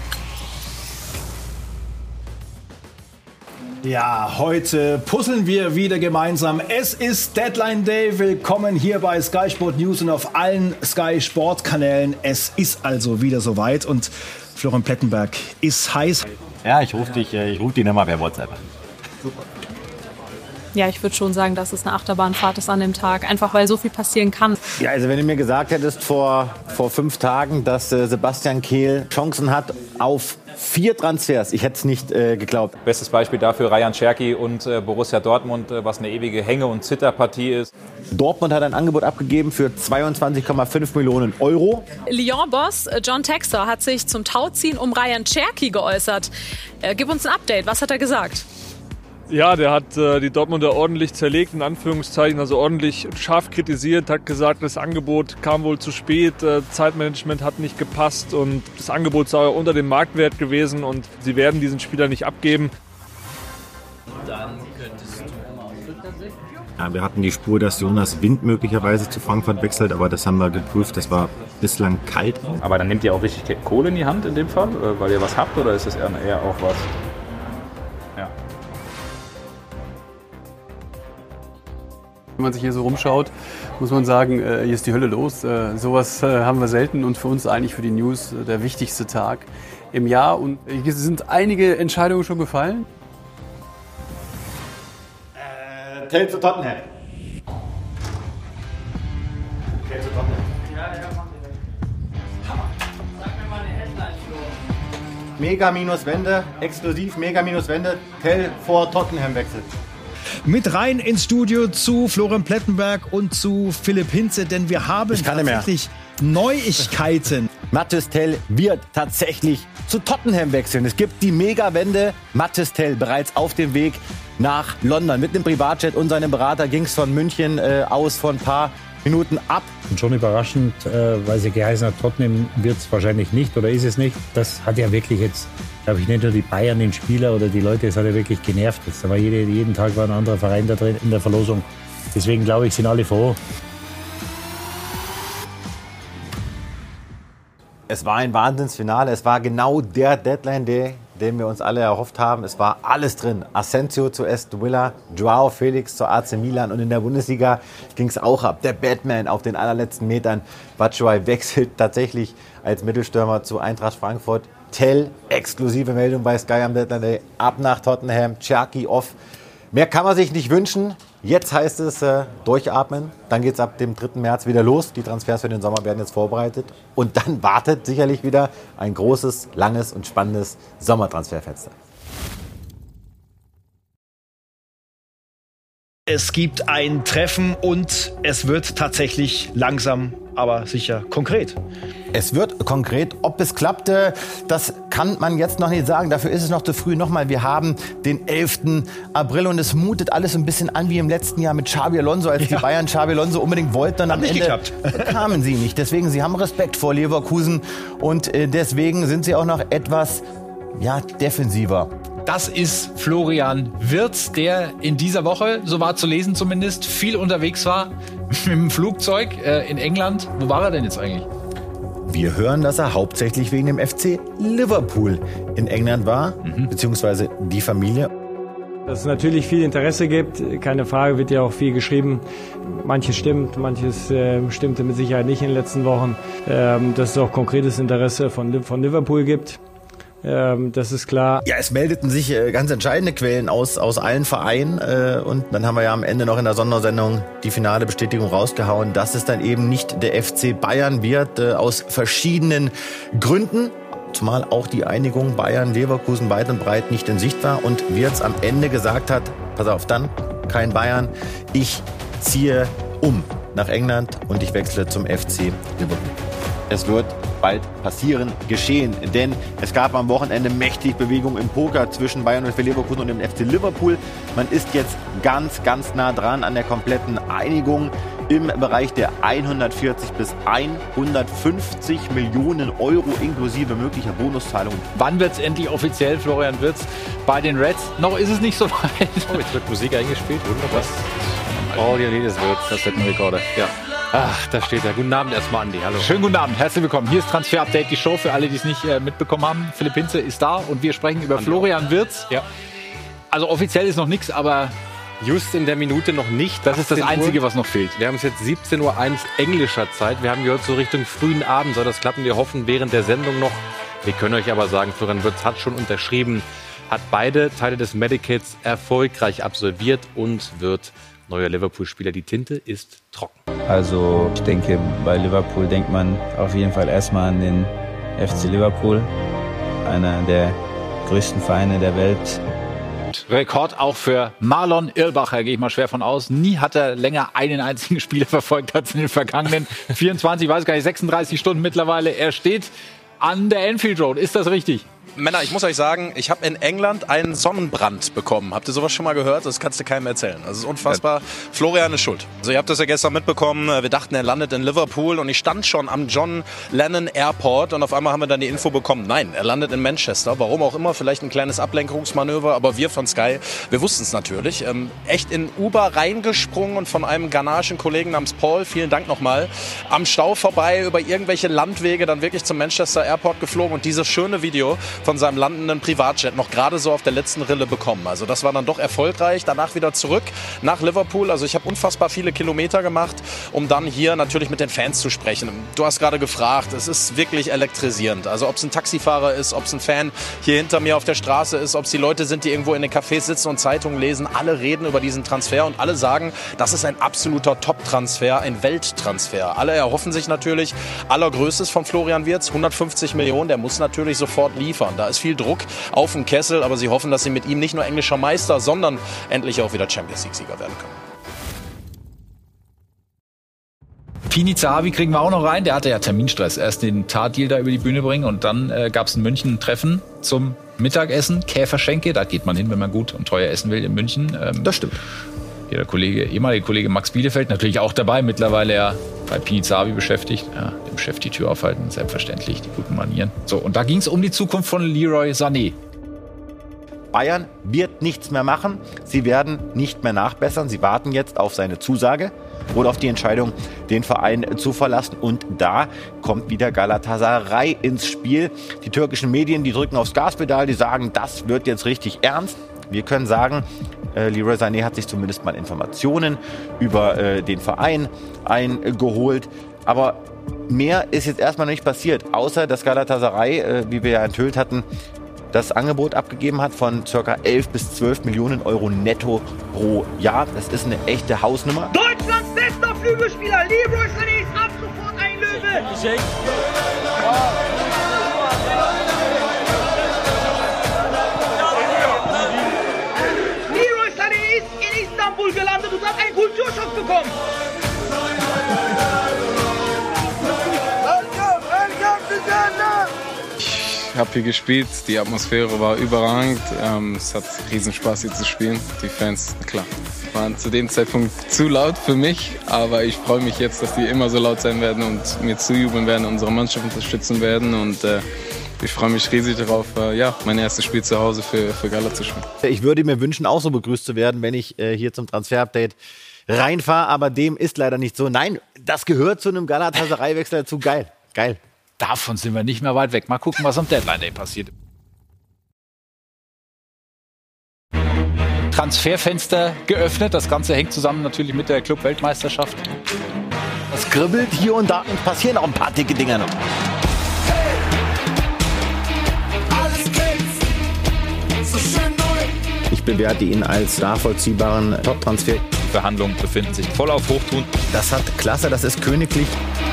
Ja, heute puzzeln wir wieder gemeinsam. Es ist Deadline Day. Willkommen hier bei Sky Sport News und auf allen Sky Sport Kanälen. Es ist also wieder soweit und Florian Plettenberg ist heiß. Ja, ich ruf dich nochmal per WhatsApp. Super. ja, ich würde schon sagen, dass es eine Achterbahnfahrt ist an dem Tag, einfach weil so viel passieren kann. Ja, also wenn du mir gesagt hättest vor 5 Tagen, dass Sebastian Kehl Chancen hat auf 4 Transfers, ich hätte es nicht geglaubt. Bestes Beispiel dafür Rayan Cherki und Borussia Dortmund, was eine ewige Hänge- und Zitterpartie ist. Dortmund hat ein Angebot abgegeben für 22,5 Millionen Euro. Lyon-Boss John Textor hat sich zum Tauziehen um Rayan Cherki geäußert. Gib uns ein Update, was hat er gesagt? Ja, der hat die Dortmunder ordentlich zerlegt, in Anführungszeichen, also ordentlich scharf kritisiert, hat gesagt, das Angebot kam wohl zu spät, Zeitmanagement hat nicht gepasst und das Angebot sei unter dem Marktwert gewesen und sie werden diesen Spieler nicht abgeben. Dann könntest du Ja, wir hatten die Spur, dass Jonas Wind möglicherweise zu Frankfurt wechselt, aber das haben wir geprüft, das war bislang kalt. Aber dann nehmt ihr auch richtig Kohle in die Hand in dem Fall, weil ihr was habt, oder ist das eher auch was? Ja. Wenn man sich hier so rumschaut, muss man sagen, hier ist die Hölle los. Sowas haben wir selten und für uns eigentlich für die News der wichtigste Tag im Jahr. Und es sind einige Entscheidungen schon gefallen. Tell zu Tottenham. Tell zu Tottenham. Ja, mach direkt. Sag mir mal eine Headline, Flo. Mega minus Wende, exklusiv Mega minus Wende, Tell vor Tottenham wechselt. Mit rein ins Studio zu Florian Plettenberg und zu Philipp Hinze, denn wir haben tatsächlich Neuigkeiten. Mathys Tell wird tatsächlich zu Tottenham wechseln. Es gibt die Mega-Wende. Mathys Tell bereits auf dem Weg nach London. Mit einem Privatjet und seinem Berater ging es von München aus vor ein paar Minuten ab. Und schon überraschend, weil sie geheißen hat, Tottenham wird es wahrscheinlich nicht oder ist es nicht. Das hat ja wirklich jetzt, glaube ich, nicht nur die Bayern, den Spieler oder die Leute, es hat ja wirklich genervt. Jetzt, da war jeden Tag war ein anderer Verein da drin in der Verlosung. Deswegen glaube ich, sind alle froh. Es war ein Wahnsinnsfinale. Es war genau der Deadline Day, den wir uns alle erhofft haben. Es war alles drin. Asensio zu Aston Villa, Joao Felix zu AC Milan und in der Bundesliga ging es auch ab. Der Batman auf den allerletzten Metern. Batshuayi wechselt tatsächlich als Mittelstürmer zu Eintracht Frankfurt. Tell, exklusive Meldung bei Sky am Deadline Day, ab nach Tottenham, Cherki off. Mehr kann man sich nicht wünschen. Jetzt heißt es durchatmen. Dann geht es ab dem 3. März wieder los. Die Transfers für den Sommer werden jetzt vorbereitet. Und dann wartet sicherlich wieder ein großes, langes und spannendes Sommertransferfenster. Es gibt ein Treffen und es wird tatsächlich langsam, aber sicher konkret. Es wird konkret. Ob es klappte, das kann man jetzt noch nicht sagen. Dafür ist es noch zu früh. Nochmal, wir haben den 11. April und es mutet alles ein bisschen an wie im letzten Jahr mit Xabi Alonso, als die Bayern Xabi Alonso unbedingt wollten. Und am Ende bekamen sie nicht. Deswegen, sie haben Respekt vor Leverkusen und deswegen sind sie auch noch etwas defensiver. Das ist Florian Wirtz, der in dieser Woche, so war zu lesen zumindest, viel unterwegs war mit dem Flugzeug in England. Wo war er denn jetzt eigentlich? Wir hören, dass er hauptsächlich wegen dem FC Liverpool in England war, beziehungsweise die Familie. Dass es natürlich viel Interesse gibt, keine Frage, wird ja auch viel geschrieben. Manches stimmt, manches stimmte mit Sicherheit nicht in den letzten Wochen. Dass es auch konkretes Interesse von Liverpool gibt. Das ist klar. Ja, es meldeten sich ganz entscheidende Quellen aus allen Vereinen und dann haben wir ja am Ende noch in der Sondersendung die finale Bestätigung rausgehauen, dass es dann eben nicht der FC Bayern wird, aus verschiedenen Gründen. Zumal auch die Einigung Bayern-Leverkusen weit und breit nicht in Sicht war und Wirtz am Ende gesagt hat, pass auf, dann kein Bayern, ich ziehe um nach England und ich wechsle zum FC Liverpool. Es wird bald passieren, geschehen, denn es gab am Wochenende mächtig Bewegung im Poker zwischen Bayern und Leverkusen und dem FC Liverpool. Man ist jetzt ganz, ganz nah dran an der kompletten Einigung im Bereich der 140 bis 150 Millionen Euro inklusive möglicher Bonuszahlungen. Wann wird es endlich offiziell, Florian Wirtz, bei den Reds? Noch ist es nicht so weit. Oh, jetzt wird Musik eingespielt. Wunderbar. All you need is Wirtz, das ist ein Rekorder. Ja. Ach, da steht er. Guten Abend erstmal, Andi. Hallo. Schönen guten Abend, herzlich willkommen. Hier ist Transfer Update, die Show für alle, die es nicht mitbekommen haben. Philipp Hinze ist da und wir sprechen über Florian Wirtz. Ja. Also offiziell ist noch nichts, aber just in der Minute noch nicht. Das ist das Einzige, was noch fehlt. Wir haben es jetzt 17:01 Uhr englischer Zeit. Wir haben gehört, so Richtung frühen Abend soll das klappen. Wir hoffen während der Sendung noch. Wir können euch aber sagen, Florian Wirtz hat schon unterschrieben hat beide Teile des Medikits erfolgreich absolviert und wird neuer Liverpool-Spieler. Die Tinte ist trocken. Also ich denke, bei Liverpool denkt man auf jeden Fall erstmal an den FC Liverpool, einer der größten Vereine der Welt. Rekord auch für Marlon Irlbacher, gehe ich mal schwer von aus. Nie hat er länger einen einzigen Spieler verfolgt als in den vergangenen 24, weiß gar nicht, 36 Stunden mittlerweile. Er steht an der Anfield Road. Ist das richtig? Männer, ich muss euch sagen, ich habe in England einen Sonnenbrand bekommen. Habt ihr sowas schon mal gehört? Das kannst du keinem erzählen. Das ist unfassbar. Florian ist schuld. Also ihr habt das ja gestern mitbekommen. Wir dachten, er landet in Liverpool und ich stand schon am John Lennon Airport und auf einmal haben wir dann die Info bekommen, nein, er landet in Manchester. Warum auch immer, vielleicht ein kleines Ablenkungsmanöver, aber wir von Sky, wir wussten es natürlich. Echt in Uber reingesprungen und von einem ghanaischen Kollegen namens Paul, vielen Dank nochmal, am Stau vorbei, über irgendwelche Landwege, dann wirklich zum Manchester Airport geflogen und dieses schöne Video von seinem landenden Privatjet noch gerade so auf der letzten Rille bekommen. Also das war dann doch erfolgreich. Danach wieder zurück nach Liverpool. Also ich habe unfassbar viele Kilometer gemacht, um dann hier natürlich mit den Fans zu sprechen. Du hast gerade gefragt, es ist wirklich elektrisierend. Also ob es ein Taxifahrer ist, ob es ein Fan hier hinter mir auf der Straße ist, ob es die Leute sind, die irgendwo in den Cafés sitzen und Zeitungen lesen. Alle reden über diesen Transfer und alle sagen, das ist ein absoluter Top-Transfer, ein Welttransfer. Alle erhoffen sich natürlich allergrößtes von Florian Wirtz, 150 Millionen, der muss natürlich sofort liefern. Da ist viel Druck auf dem Kessel, aber sie hoffen, dass sie mit ihm nicht nur englischer Meister, sondern endlich auch wieder Champions-League-Sieger werden können. Pini Zahavi kriegen wir auch noch rein. Der hatte ja Terminstress. Erst den Tat-Deal da über die Bühne bringen und dann gab es in München ein Treffen zum Mittagessen. Käferschenke, da geht man hin, wenn man gut und teuer essen will in München. Das stimmt. Hier der ehemalige Kollege Max Bielefeld natürlich auch dabei. Mittlerweile ja bei Pini Zahavi beschäftigt. Ja, dem Chef die Tür aufhalten, selbstverständlich, die guten Manieren. So, und da ging es um die Zukunft von Leroy Sané. Bayern wird nichts mehr machen. Sie werden nicht mehr nachbessern. Sie warten jetzt auf seine Zusage oder auf die Entscheidung, den Verein zu verlassen. Und da kommt wieder Galatasaray ins Spiel. Die türkischen Medien, die drücken aufs Gaspedal, die sagen, das wird jetzt richtig ernst. Wir können sagen, Leroy Sané hat sich zumindest mal Informationen über den Verein eingeholt. Aber mehr ist jetzt erstmal nicht passiert, außer dass Galatasaray, wie wir ja enthüllt hatten, das Angebot abgegeben hat von ca. 11 bis 12 Millionen Euro netto pro Jahr. Das ist eine echte Hausnummer. Deutschlands bester Flügelspieler, Leroy Sané ist ab sofort ein Löwe. Leroy Sané ist in Istanbul gelandet und hat einen Kulturschock bekommen. Ich habe hier gespielt, die Atmosphäre war überragend. Es hat riesen Spaß hier zu spielen. Die Fans, klar, waren zu dem Zeitpunkt zu laut für mich, aber ich freue mich jetzt, dass die immer so laut sein werden und mir zujubeln werden, unsere Mannschaft unterstützen werden und ich freue mich riesig darauf, mein erstes Spiel zu Hause für Gala zu spielen. Ich würde mir wünschen, auch so begrüßt zu werden, wenn ich hier zum Transfer-Update reinfahre, aber dem ist leider nicht so. Nein, das gehört zu einem Galatasaray-Wechsel dazu. Geil. Davon sind wir nicht mehr weit weg. Mal gucken, was am Deadline Day passiert. Transferfenster geöffnet. Das Ganze hängt zusammen natürlich mit der Club-Weltmeisterschaft. Es kribbelt hier und da und passieren auch ein paar dicke Dinger noch. Ich bewerte ihn als nachvollziehbaren Top-Transfer. Die Verhandlungen befinden sich voll auf Hochtouren. Das hat Klasse, das ist königlich.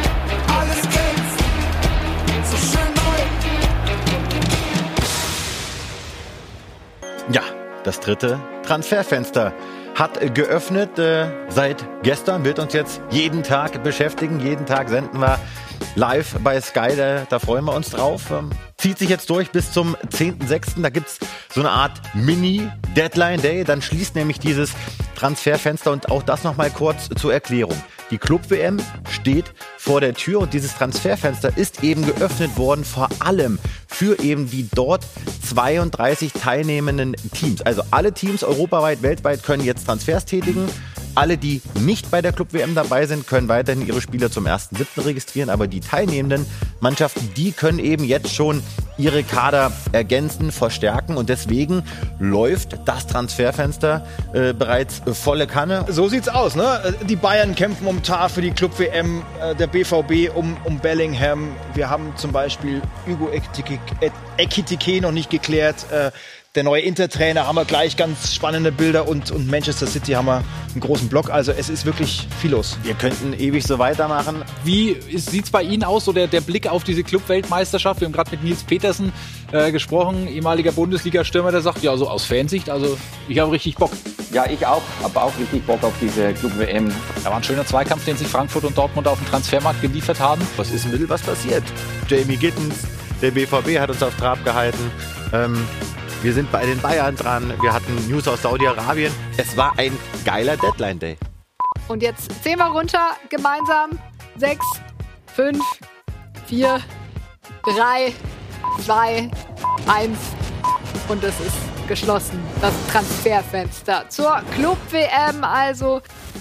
Ja, das dritte Transferfenster hat geöffnet. Seit gestern wird uns jetzt jeden Tag beschäftigen. Jeden Tag senden wir live bei Sky. Da freuen wir uns drauf. Zieht sich jetzt durch bis zum 10.06. Da gibt es so eine Art Mini-Deadline-Day. Dann schließt nämlich dieses Transferfenster. Und auch das nochmal kurz zur Erklärung. Die Club-WM steht vor der Tür und dieses Transferfenster ist eben geöffnet worden, vor allem für eben die dort 32 teilnehmenden Teams. Also alle Teams europaweit, weltweit können jetzt Transfers tätigen. Alle, die nicht bei der Club-WM dabei sind, können weiterhin ihre Spieler zum 1.7. registrieren. Aber die teilnehmenden Mannschaften, die können eben jetzt schon ihre Kader ergänzen, verstärken. Und deswegen läuft das Transferfenster bereits volle Kanne. So sieht's aus, ne? Die Bayern kämpfen um Tar für die Club-WM, der BVB um Bellingham. Wir haben zum Beispiel Hugo Ekitike noch nicht geklärt. der neue Inter-Trainer, haben wir gleich ganz spannende Bilder und Manchester City haben wir einen großen Block. Also es ist wirklich viel los. Wir könnten ewig so weitermachen. Wie sieht es bei Ihnen aus, so der Blick auf diese Club-Weltmeisterschaft? Wir haben gerade mit Nils Petersen gesprochen, ehemaliger Bundesliga-Stürmer, der sagt, ja, so aus Fansicht, also ich habe richtig Bock. Ja, ich auch. Habe auch richtig Bock auf diese Club-WM. Da war ein schöner Zweikampf, den sich Frankfurt und Dortmund auf dem Transfermarkt geliefert haben. Was ist ein bisschen was passiert? Jamie Gittens, der BVB hat uns auf Trab gehalten. Wir sind bei den Bayern dran. Wir hatten News aus Saudi-Arabien. Es war ein geiler Deadline-Day. Und jetzt zählen wir runter gemeinsam. 6, 5, 4, 3, 2, 1. Und es ist geschlossen, das Transferfenster zur Club-WM. Also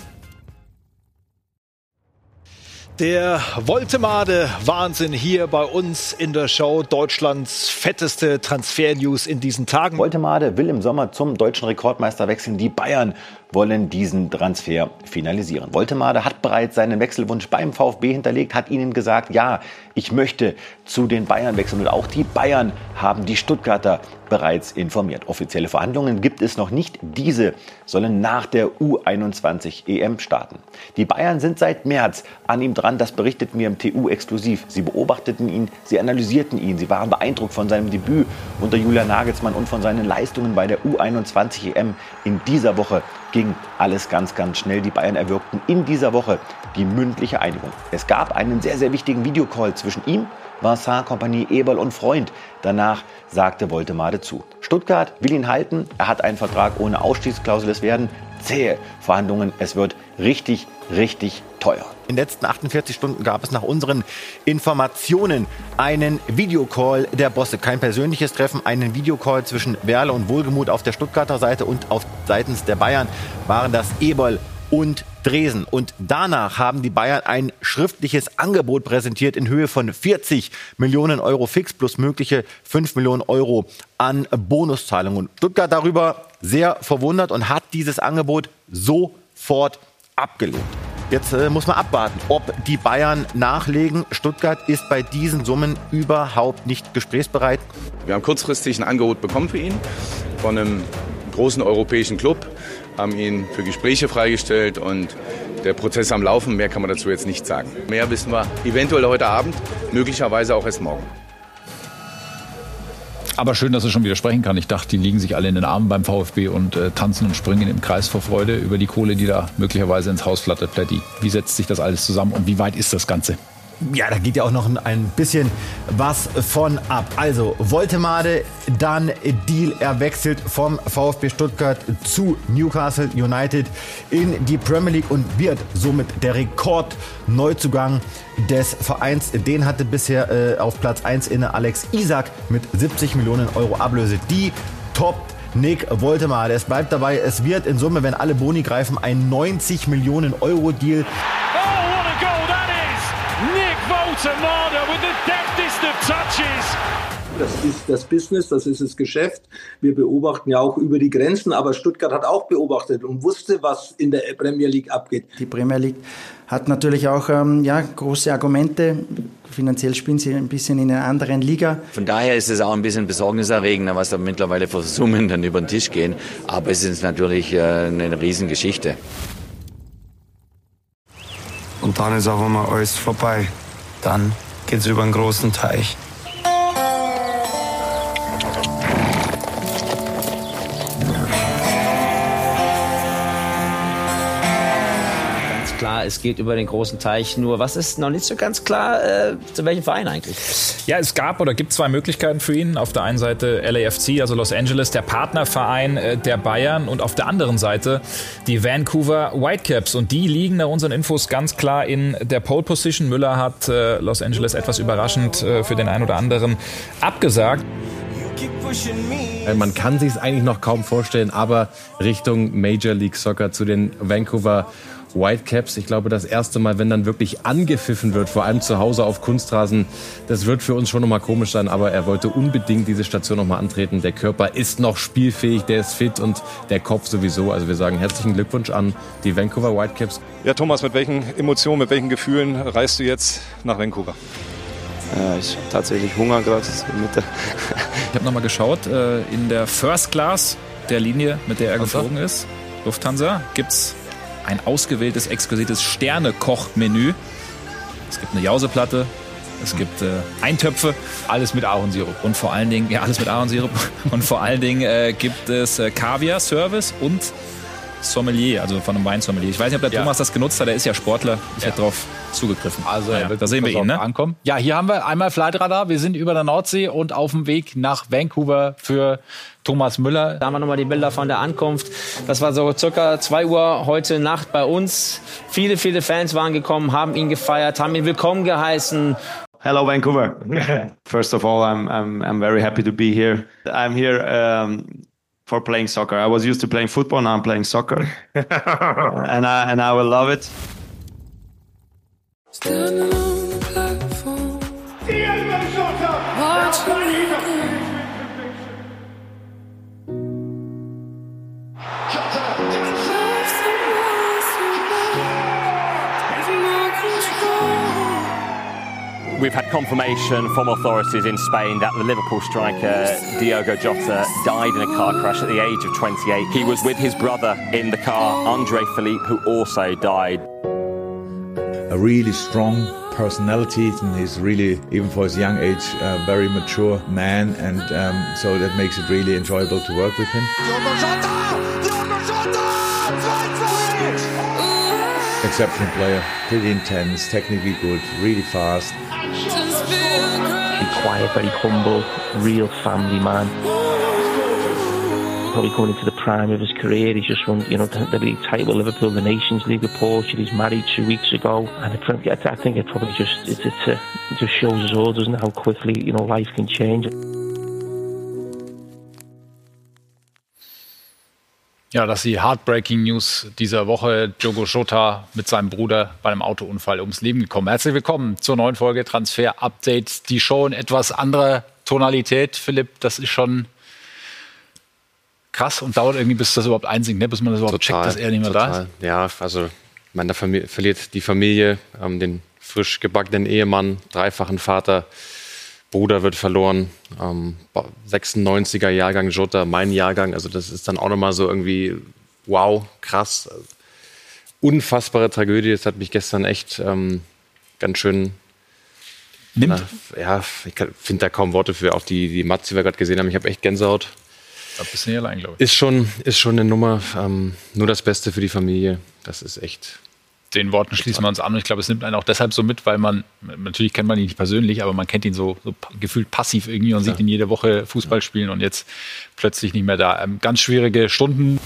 Der Woltemade-Wahnsinn hier bei uns in der Show. Deutschlands fetteste Transfer-News in diesen Tagen. Woltemade will im Sommer zum deutschen Rekordmeister wechseln. Die Bayern wollen diesen Transfer finalisieren. Woltemade hat bereits seinen Wechselwunsch beim VfB hinterlegt, hat ihnen gesagt, ja, ich möchte zu den Bayern wechseln. Und auch die Bayern haben die Stuttgarter bereits informiert. Offizielle Verhandlungen gibt es noch nicht. Diese sollen nach der U21 EM starten. Die Bayern sind seit März an ihm dran. Das berichteten wir im TU exklusiv. Sie beobachteten ihn, sie analysierten ihn. Sie waren beeindruckt von seinem Debüt unter Julian Nagelsmann und von seinen Leistungen bei der U21 EM. In dieser Woche ging alles ganz, ganz schnell. Die Bayern erwirkten in dieser Woche die mündliche Einigung. Es gab einen sehr, sehr wichtigen Videocall zwischen ihm, Vincent Kompany, Eberl und Freund. Danach sagte Woltemade zu. Stuttgart will ihn halten. Er hat einen Vertrag ohne Ausstiegsklausel. Es werden zähe Verhandlungen. Es wird richtig, richtig teuer. In den letzten 48 Stunden gab es nach unseren Informationen einen Videocall der Bosse. Kein persönliches Treffen, einen Videocall zwischen Werle und Wohlgemuth auf der Stuttgarter Seite und auf seitens der Bayern waren das Eberl und Dresen. Und danach haben die Bayern ein schriftliches Angebot präsentiert in Höhe von 40 Millionen Euro fix plus mögliche 5 Millionen Euro an Bonuszahlungen. Stuttgart darüber sehr verwundert und hat dieses Angebot sofort abgelehnt. Jetzt muss man abwarten, ob die Bayern nachlegen. Stuttgart ist bei diesen Summen überhaupt nicht gesprächsbereit. Wir haben kurzfristig ein Angebot bekommen für ihn von einem großen europäischen Club, haben ihn für Gespräche freigestellt und der Prozess am Laufen. Mehr kann man dazu jetzt nicht sagen. Mehr wissen wir eventuell heute Abend, möglicherweise auch erst morgen. Aber schön, dass er schon wieder sprechen kann. Ich dachte, die liegen sich alle in den Armen beim VfB und tanzen und springen im Kreis vor Freude über die Kohle, die da möglicherweise ins Haus flattert. Plätti, wie setzt sich das alles zusammen und wie weit ist das Ganze? Ja, da geht ja auch noch ein bisschen was von ab. Also Woltemade, dann Deal, er wechselt vom VfB Stuttgart zu Newcastle United in die Premier League und wird somit der Rekordneuzugang des Vereins. Den hatte bisher auf Platz 1 inne Alex Isak mit 70 Millionen Euro Ablöse. Die toppt Nick Woltemade. Es bleibt dabei, es wird in Summe, wenn alle Boni greifen, ein 90 Millionen Euro Deal. Das ist das Business, das ist das Geschäft. Wir beobachten ja auch über die Grenzen, aber Stuttgart hat auch beobachtet und wusste, was in der Premier League abgeht. Die Premier League hat natürlich auch große Argumente. Finanziell spielen sie ein bisschen in einer anderen Liga. Von daher ist es auch ein bisschen besorgniserregender, was da mittlerweile für Summen dann über den Tisch gehen. Aber es ist natürlich eine Riesengeschichte. Und dann ist auch immer alles vorbei. Dann geht's über einen großen Teich. Klar, es geht über den großen Teich. Nur was ist noch nicht so ganz klar, zu welchem Verein eigentlich? Ja, es gab oder gibt zwei Möglichkeiten für ihn. Auf der einen Seite LAFC, also Los Angeles, der Partnerverein der Bayern. Und auf der anderen Seite die Vancouver Whitecaps. Und die liegen nach unseren Infos ganz klar in der Pole Position. Müller hat Los Angeles etwas überraschend für den einen oder anderen abgesagt. Man kann sich es eigentlich noch kaum vorstellen, aber Richtung Major League Soccer zu den Vancouver Whitecaps. Ich glaube, das erste Mal, wenn dann wirklich angepfiffen wird, vor allem zu Hause auf Kunstrasen, das wird für uns schon nochmal komisch sein, aber er wollte unbedingt diese Station nochmal antreten. Der Körper ist noch spielfähig, der ist fit und der Kopf sowieso. Also wir sagen herzlichen Glückwunsch an die Vancouver Whitecaps. Ja, Thomas, mit welchen Emotionen, mit welchen Gefühlen reist du jetzt nach Vancouver? Ich habe tatsächlich Hunger gerade. Ich habe nochmal geschaut, in der First Class der Linie, mit der er geflogen ist, Lufthansa, gibt es ein ausgewähltes, exquisites Sterne-Koch-Menü. Es gibt eine Jauseplatte, es gibt Eintöpfe. Alles mit Ahornsirup. Und vor allen Dingen, ja, alles mit Ahornsirup. Und vor allen Dingen gibt es Kaviar-Service und Sommelier, also von einem Weinsommelier. Ich weiß nicht, ob der Thomas das genutzt hat, der ist ja Sportler. Ich hätte drauf zugegriffen. Also da sehen wir ihn, ne? Ankommen. Ja, hier haben wir einmal Flightradar. Wir sind über der Nordsee und auf dem Weg nach Vancouver für Thomas Müller. Da haben wir nochmal die Bilder von der Ankunft. Das war so circa 2 Uhr heute Nacht bei uns. Viele, viele Fans waren gekommen, haben ihn gefeiert, haben ihn willkommen geheißen. Hello Vancouver. First of all, I'm very happy to be here. I'm here for playing soccer. I was used to playing football, now I'm playing soccer. and I will love it. Standing on the platform, watching me go. We've had confirmation from authorities in Spain that the Liverpool striker Diogo Jota died in a car crash at the age of 28. He was with his brother in the car, Andre Philippe, who also died. A really strong personality, and he's really, even for his young age, a very mature man, and so that makes it really enjoyable to work with him. Exceptional player, pretty intense, technically good, really fast. Very quiet, very humble, real family man. Probably coming into the prime of his career. He's just won, the league title with Liverpool, the Nations League with Portugal. He's married 2 weeks ago, and I think it probably just shows us all, doesn't it, how quickly life can change. Ja, das ist die Heartbreaking News dieser Woche. Diogo Jota mit seinem Bruder bei einem Autounfall ums Leben gekommen. Herzlich willkommen zur neuen Folge Transfer Update. Die Show in etwas anderer Tonalität. Philipp, das ist schon krass und dauert irgendwie, bis das überhaupt einsinkt, ne? Bis man das überhaupt checkt, dass er nicht mehr da ist. Ja, also da verliert die Familie den frisch gebackenen Ehemann, dreifachen Vater. Bruder wird verloren, 96er Jahrgang Jota, mein Jahrgang, also das ist dann auch nochmal so irgendwie, wow, krass, unfassbare Tragödie, das hat mich gestern echt ganz schön, ich finde da kaum Worte für, auch die Mats, die wir gerade gesehen haben, ich habe echt Gänsehaut. Ein bisschen hier allein, glaube ich. Ist schon eine Nummer, nur das Beste für die Familie, das ist echt... Den Worten schließen wir uns an und ich glaube, es nimmt einen auch deshalb so mit, weil natürlich kennt man ihn nicht persönlich, aber man kennt ihn so gefühlt passiv irgendwie und sieht ihn jede Woche Fußball spielen und jetzt plötzlich nicht mehr da. Ganz schwierige Stunden.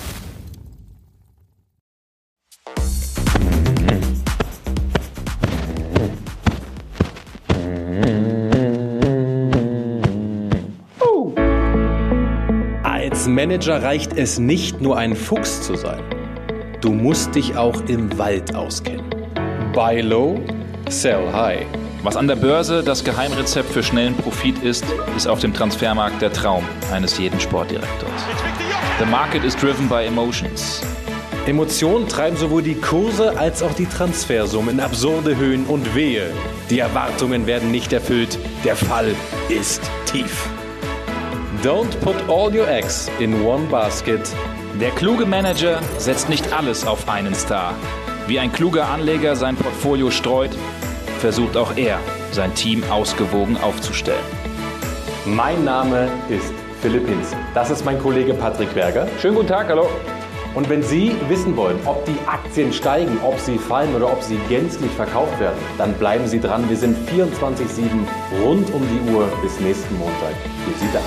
Als Manager reicht es nicht nur ein Fuchs zu sein. Du musst dich auch im Wald auskennen. Buy low, sell high. Was an der Börse das Geheimrezept für schnellen Profit ist, ist auf dem Transfermarkt der Traum eines jeden Sportdirektors. The market is driven by emotions. Emotionen treiben sowohl die Kurse als auch die Transfersummen in absurde Höhen und wehe. Die Erwartungen werden nicht erfüllt. Der Fall ist tief. Don't put all your eggs in one basket. Der kluge Manager setzt nicht alles auf einen Star. Wie ein kluger Anleger sein Portfolio streut, versucht auch er, sein Team ausgewogen aufzustellen. Mein Name ist Philipp Hinz. Das ist mein Kollege Patrick Berger. Schönen guten Tag, hallo. Und wenn Sie wissen wollen, ob die Aktien steigen, ob sie fallen oder ob sie gänzlich verkauft werden, dann bleiben Sie dran. Wir sind 24/7 rund um die Uhr bis nächsten Montag für Sie da.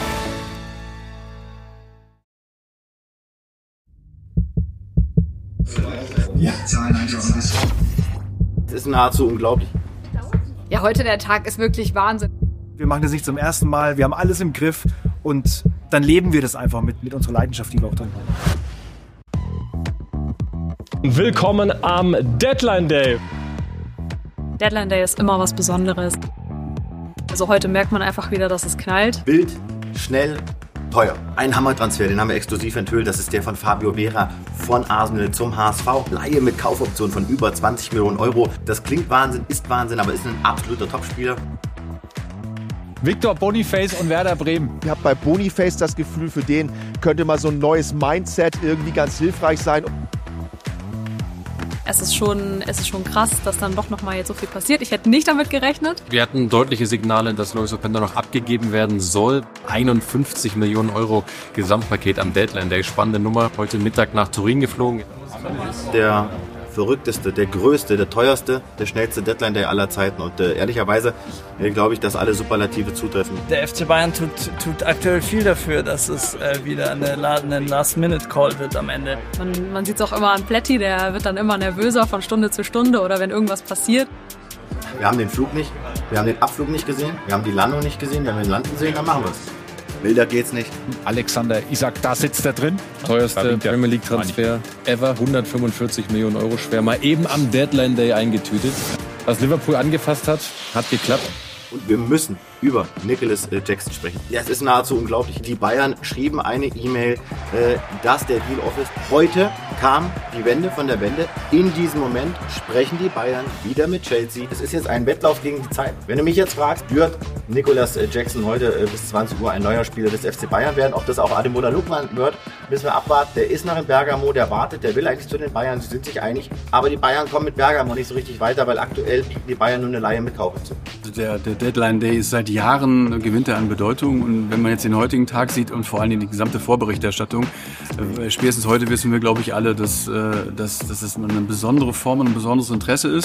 Ja, Zahlen einfach. Das ist nahezu unglaublich. Ja, heute der Tag ist wirklich Wahnsinn. Wir machen das nicht zum ersten Mal, wir haben alles im Griff und dann leben wir das einfach mit unserer Leidenschaft, die wir auch drin haben. Willkommen am Deadline Day. Deadline Day ist immer was Besonderes. Also heute merkt man einfach wieder, dass es knallt. Wild, schnell, teuer. Ein Hammertransfer, den haben wir exklusiv enthüllt. Das ist der von Fabio Vera von Arsenal zum HSV. Leihe mit Kaufoption von über 20 Millionen Euro. Das klingt Wahnsinn, ist Wahnsinn, aber ist ein absoluter Topspieler. Victor Boniface und Werder Bremen. Ich habe bei Boniface das Gefühl, für den könnte mal so ein neues Mindset irgendwie ganz hilfreich sein. Es ist schon krass, dass dann doch nochmal jetzt so viel passiert. Ich hätte nicht damit gerechnet. Wir hatten deutliche Signale, dass Loris Openda noch abgegeben werden soll. 51 Millionen Euro Gesamtpaket am Deadline Day. Spannende Nummer. Heute Mittag nach Turin geflogen. Der verrückteste, der größte, der teuerste, der schnellste Deadline Day aller Zeiten. Und ehrlicherweise glaube ich, dass alle Superlative zutreffen. Der FC Bayern tut aktuell viel dafür, dass es wieder ein Last-Minute-Call wird am Ende. Man sieht es auch immer an Plätti, der wird dann immer nervöser von Stunde zu Stunde oder wenn irgendwas passiert. Wir haben den Flug nicht, wir haben den Abflug nicht gesehen, wir haben die Landung nicht gesehen, wenn wir den Landen sehen, dann machen wir es. Wilder geht's nicht. Alexander Isak, da sitzt er drin. Teuerste Premier League Transfer ever, 145 Millionen Euro schwer, mal eben am Deadline Day eingetütet. Was Liverpool angefasst hat, hat geklappt. Und wir müssen über Nicolas Jackson sprechen. Ja, es ist nahezu unglaublich. Die Bayern schrieben eine E-Mail, dass der Deal off ist. Heute kam die Wende von der Wende. In diesem Moment sprechen die Bayern wieder mit Chelsea. Es ist jetzt ein Wettlauf gegen die Zeit. Wenn du mich jetzt fragst, wird Nicolas Jackson heute bis 20 Uhr ein neuer Spieler des FC Bayern werden. Ob das auch Ademola Lookman wird, müssen wir abwarten. Der ist noch in Bergamo, der wartet, der will eigentlich zu den Bayern. Sie sind sich einig. Aber die Bayern kommen mit Bergamo nicht so richtig weiter, weil aktuell bieten die Bayern nur eine Leihe mit Kaufoption. Der Deadline Day ist seit Jahren, gewinnt er an Bedeutung. Und wenn man jetzt den heutigen Tag sieht und vor allem die gesamte Vorberichterstattung, spätestens heute wissen wir, glaube ich, alle, dass es eine besondere Form und ein besonderes Interesse ist.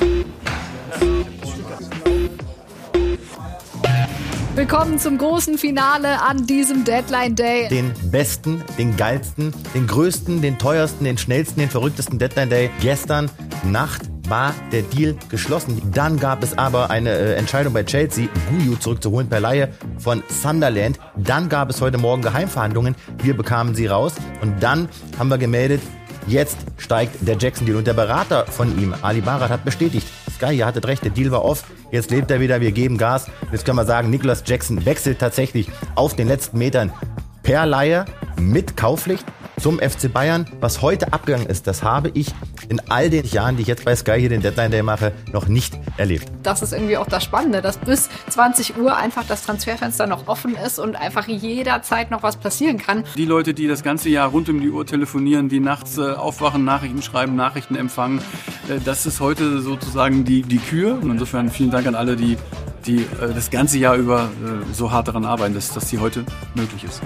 Willkommen zum großen Finale an diesem Deadline Day. Den besten, den geilsten, den größten, den teuersten, den schnellsten, den verrücktesten Deadline Day. Gestern Nacht war der Deal geschlossen. Dann gab es aber eine Entscheidung bei Chelsea, Guyu zurückzuholen per Leihe von Sunderland. Dann gab es heute Morgen Geheimverhandlungen. Wir bekamen sie raus. Und dann haben wir gemeldet, jetzt steigt der Jackson-Deal. Und der Berater von ihm, Ali Barat, hat bestätigt, Sky, ihr hattet recht, der Deal war off. Jetzt lebt er wieder, wir geben Gas. Jetzt können wir sagen, Nicolas Jackson wechselt tatsächlich auf den letzten Metern per Leihe mit Kaufpflicht zum FC Bayern. Was heute abgegangen ist, das habe ich in all den Jahren, die ich jetzt bei Sky hier den Deadline Day mache, noch nicht erlebt. Das ist irgendwie auch das Spannende, dass bis 20 Uhr einfach das Transferfenster noch offen ist und einfach jederzeit noch was passieren kann. Die Leute, die das ganze Jahr rund um die Uhr telefonieren, die nachts aufwachen, Nachrichten schreiben, Nachrichten empfangen, das ist heute sozusagen die Kür. Und insofern vielen Dank an alle, die das ganze Jahr über so hart daran arbeiten, dass die heute möglich ist.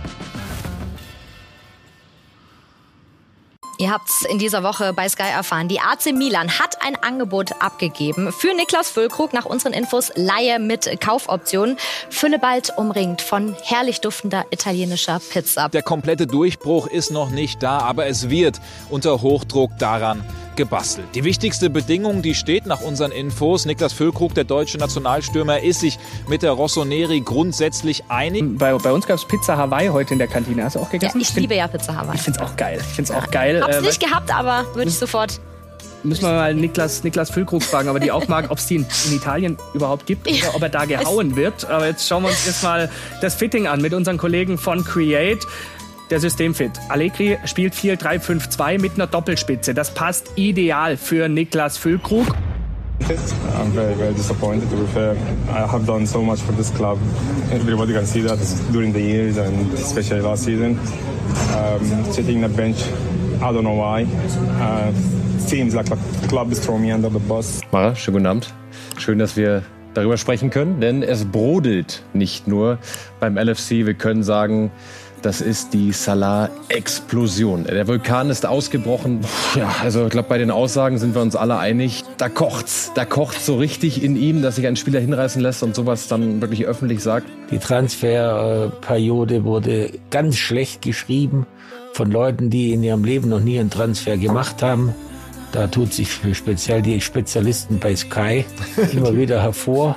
Ihr habt es in dieser Woche bei Sky erfahren. Die AC Milan hat ein Angebot abgegeben für Niklas Füllkrug. Nach unseren Infos Leihe mit Kaufoption. Füllebald umringt von herrlich duftender italienischer Pizza. Der komplette Durchbruch ist noch nicht da, aber es wird unter Hochdruck daran gebastelt. Die wichtigste Bedingung, die steht nach unseren Infos. Niklas Füllkrug, der deutsche Nationalstürmer, ist sich mit der Rossoneri grundsätzlich einig. Bei uns gab es Pizza Hawaii heute in der Kantine. Hast du auch gegessen? Ja, ich liebe ja Pizza Hawaii. Ich finde es auch geil. Hab's nicht gehabt, aber würde ich sofort. Müssen wir mal Niklas Füllkrug fragen, aber die auch mag, ob es die in Italien überhaupt gibt oder ob er da gehauen wird. Aber jetzt schauen wir uns erstmal das Fitting an mit unseren Kollegen von Create. Der Systemfit. Allegri spielt 4-3-5-2 mit einer Doppelspitze. Das passt ideal für Niklas Füllkrug. I'm very, very disappointed. I have done so much for this club. Everybody can see that during the years and especially last season. Sitting on the bench, I don't know why. Seems like the club is throwing me under the bus. Mara, schönen guten Abend. Schön, dass wir darüber sprechen können, denn es brodelt nicht nur beim LFC. Wir können sagen, das ist die Salah-Explosion. Der Vulkan ist ausgebrochen. Ja, also ich glaube, bei den Aussagen sind wir uns alle einig. Da kocht's so richtig in ihm, dass sich ein Spieler hinreißen lässt und sowas dann wirklich öffentlich sagt. Die Transferperiode wurde ganz schlecht geschrieben von Leuten, die in ihrem Leben noch nie einen Transfer gemacht haben. Da tut sich speziell die Spezialisten bei Sky immer wieder hervor,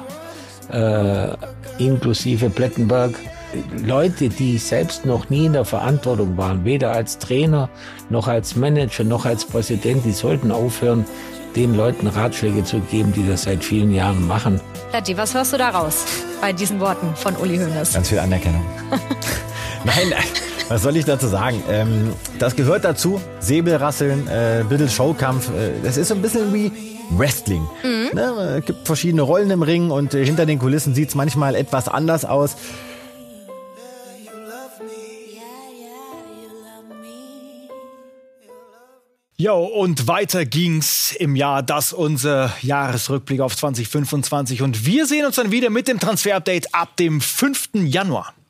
inklusive Plettenberg. Leute, die selbst noch nie in der Verantwortung waren, weder als Trainer, noch als Manager, noch als Präsident, die sollten aufhören, den Leuten Ratschläge zu geben, die das seit vielen Jahren machen. Platti, was hörst du da raus bei diesen Worten von Uli Hoeneß? Ganz viel Anerkennung. Nein, Was soll ich dazu sagen? Das gehört dazu. Säbelrasseln, ein bisschen Showkampf. Das ist so ein bisschen wie Wrestling. Ne? Es gibt verschiedene Rollen im Ring und hinter den Kulissen sieht es manchmal etwas anders aus. Jo, und weiter ging's im Jahr, das unser Jahresrückblick auf 2025. Und wir sehen uns dann wieder mit dem Transfer-Update ab dem 5. Januar.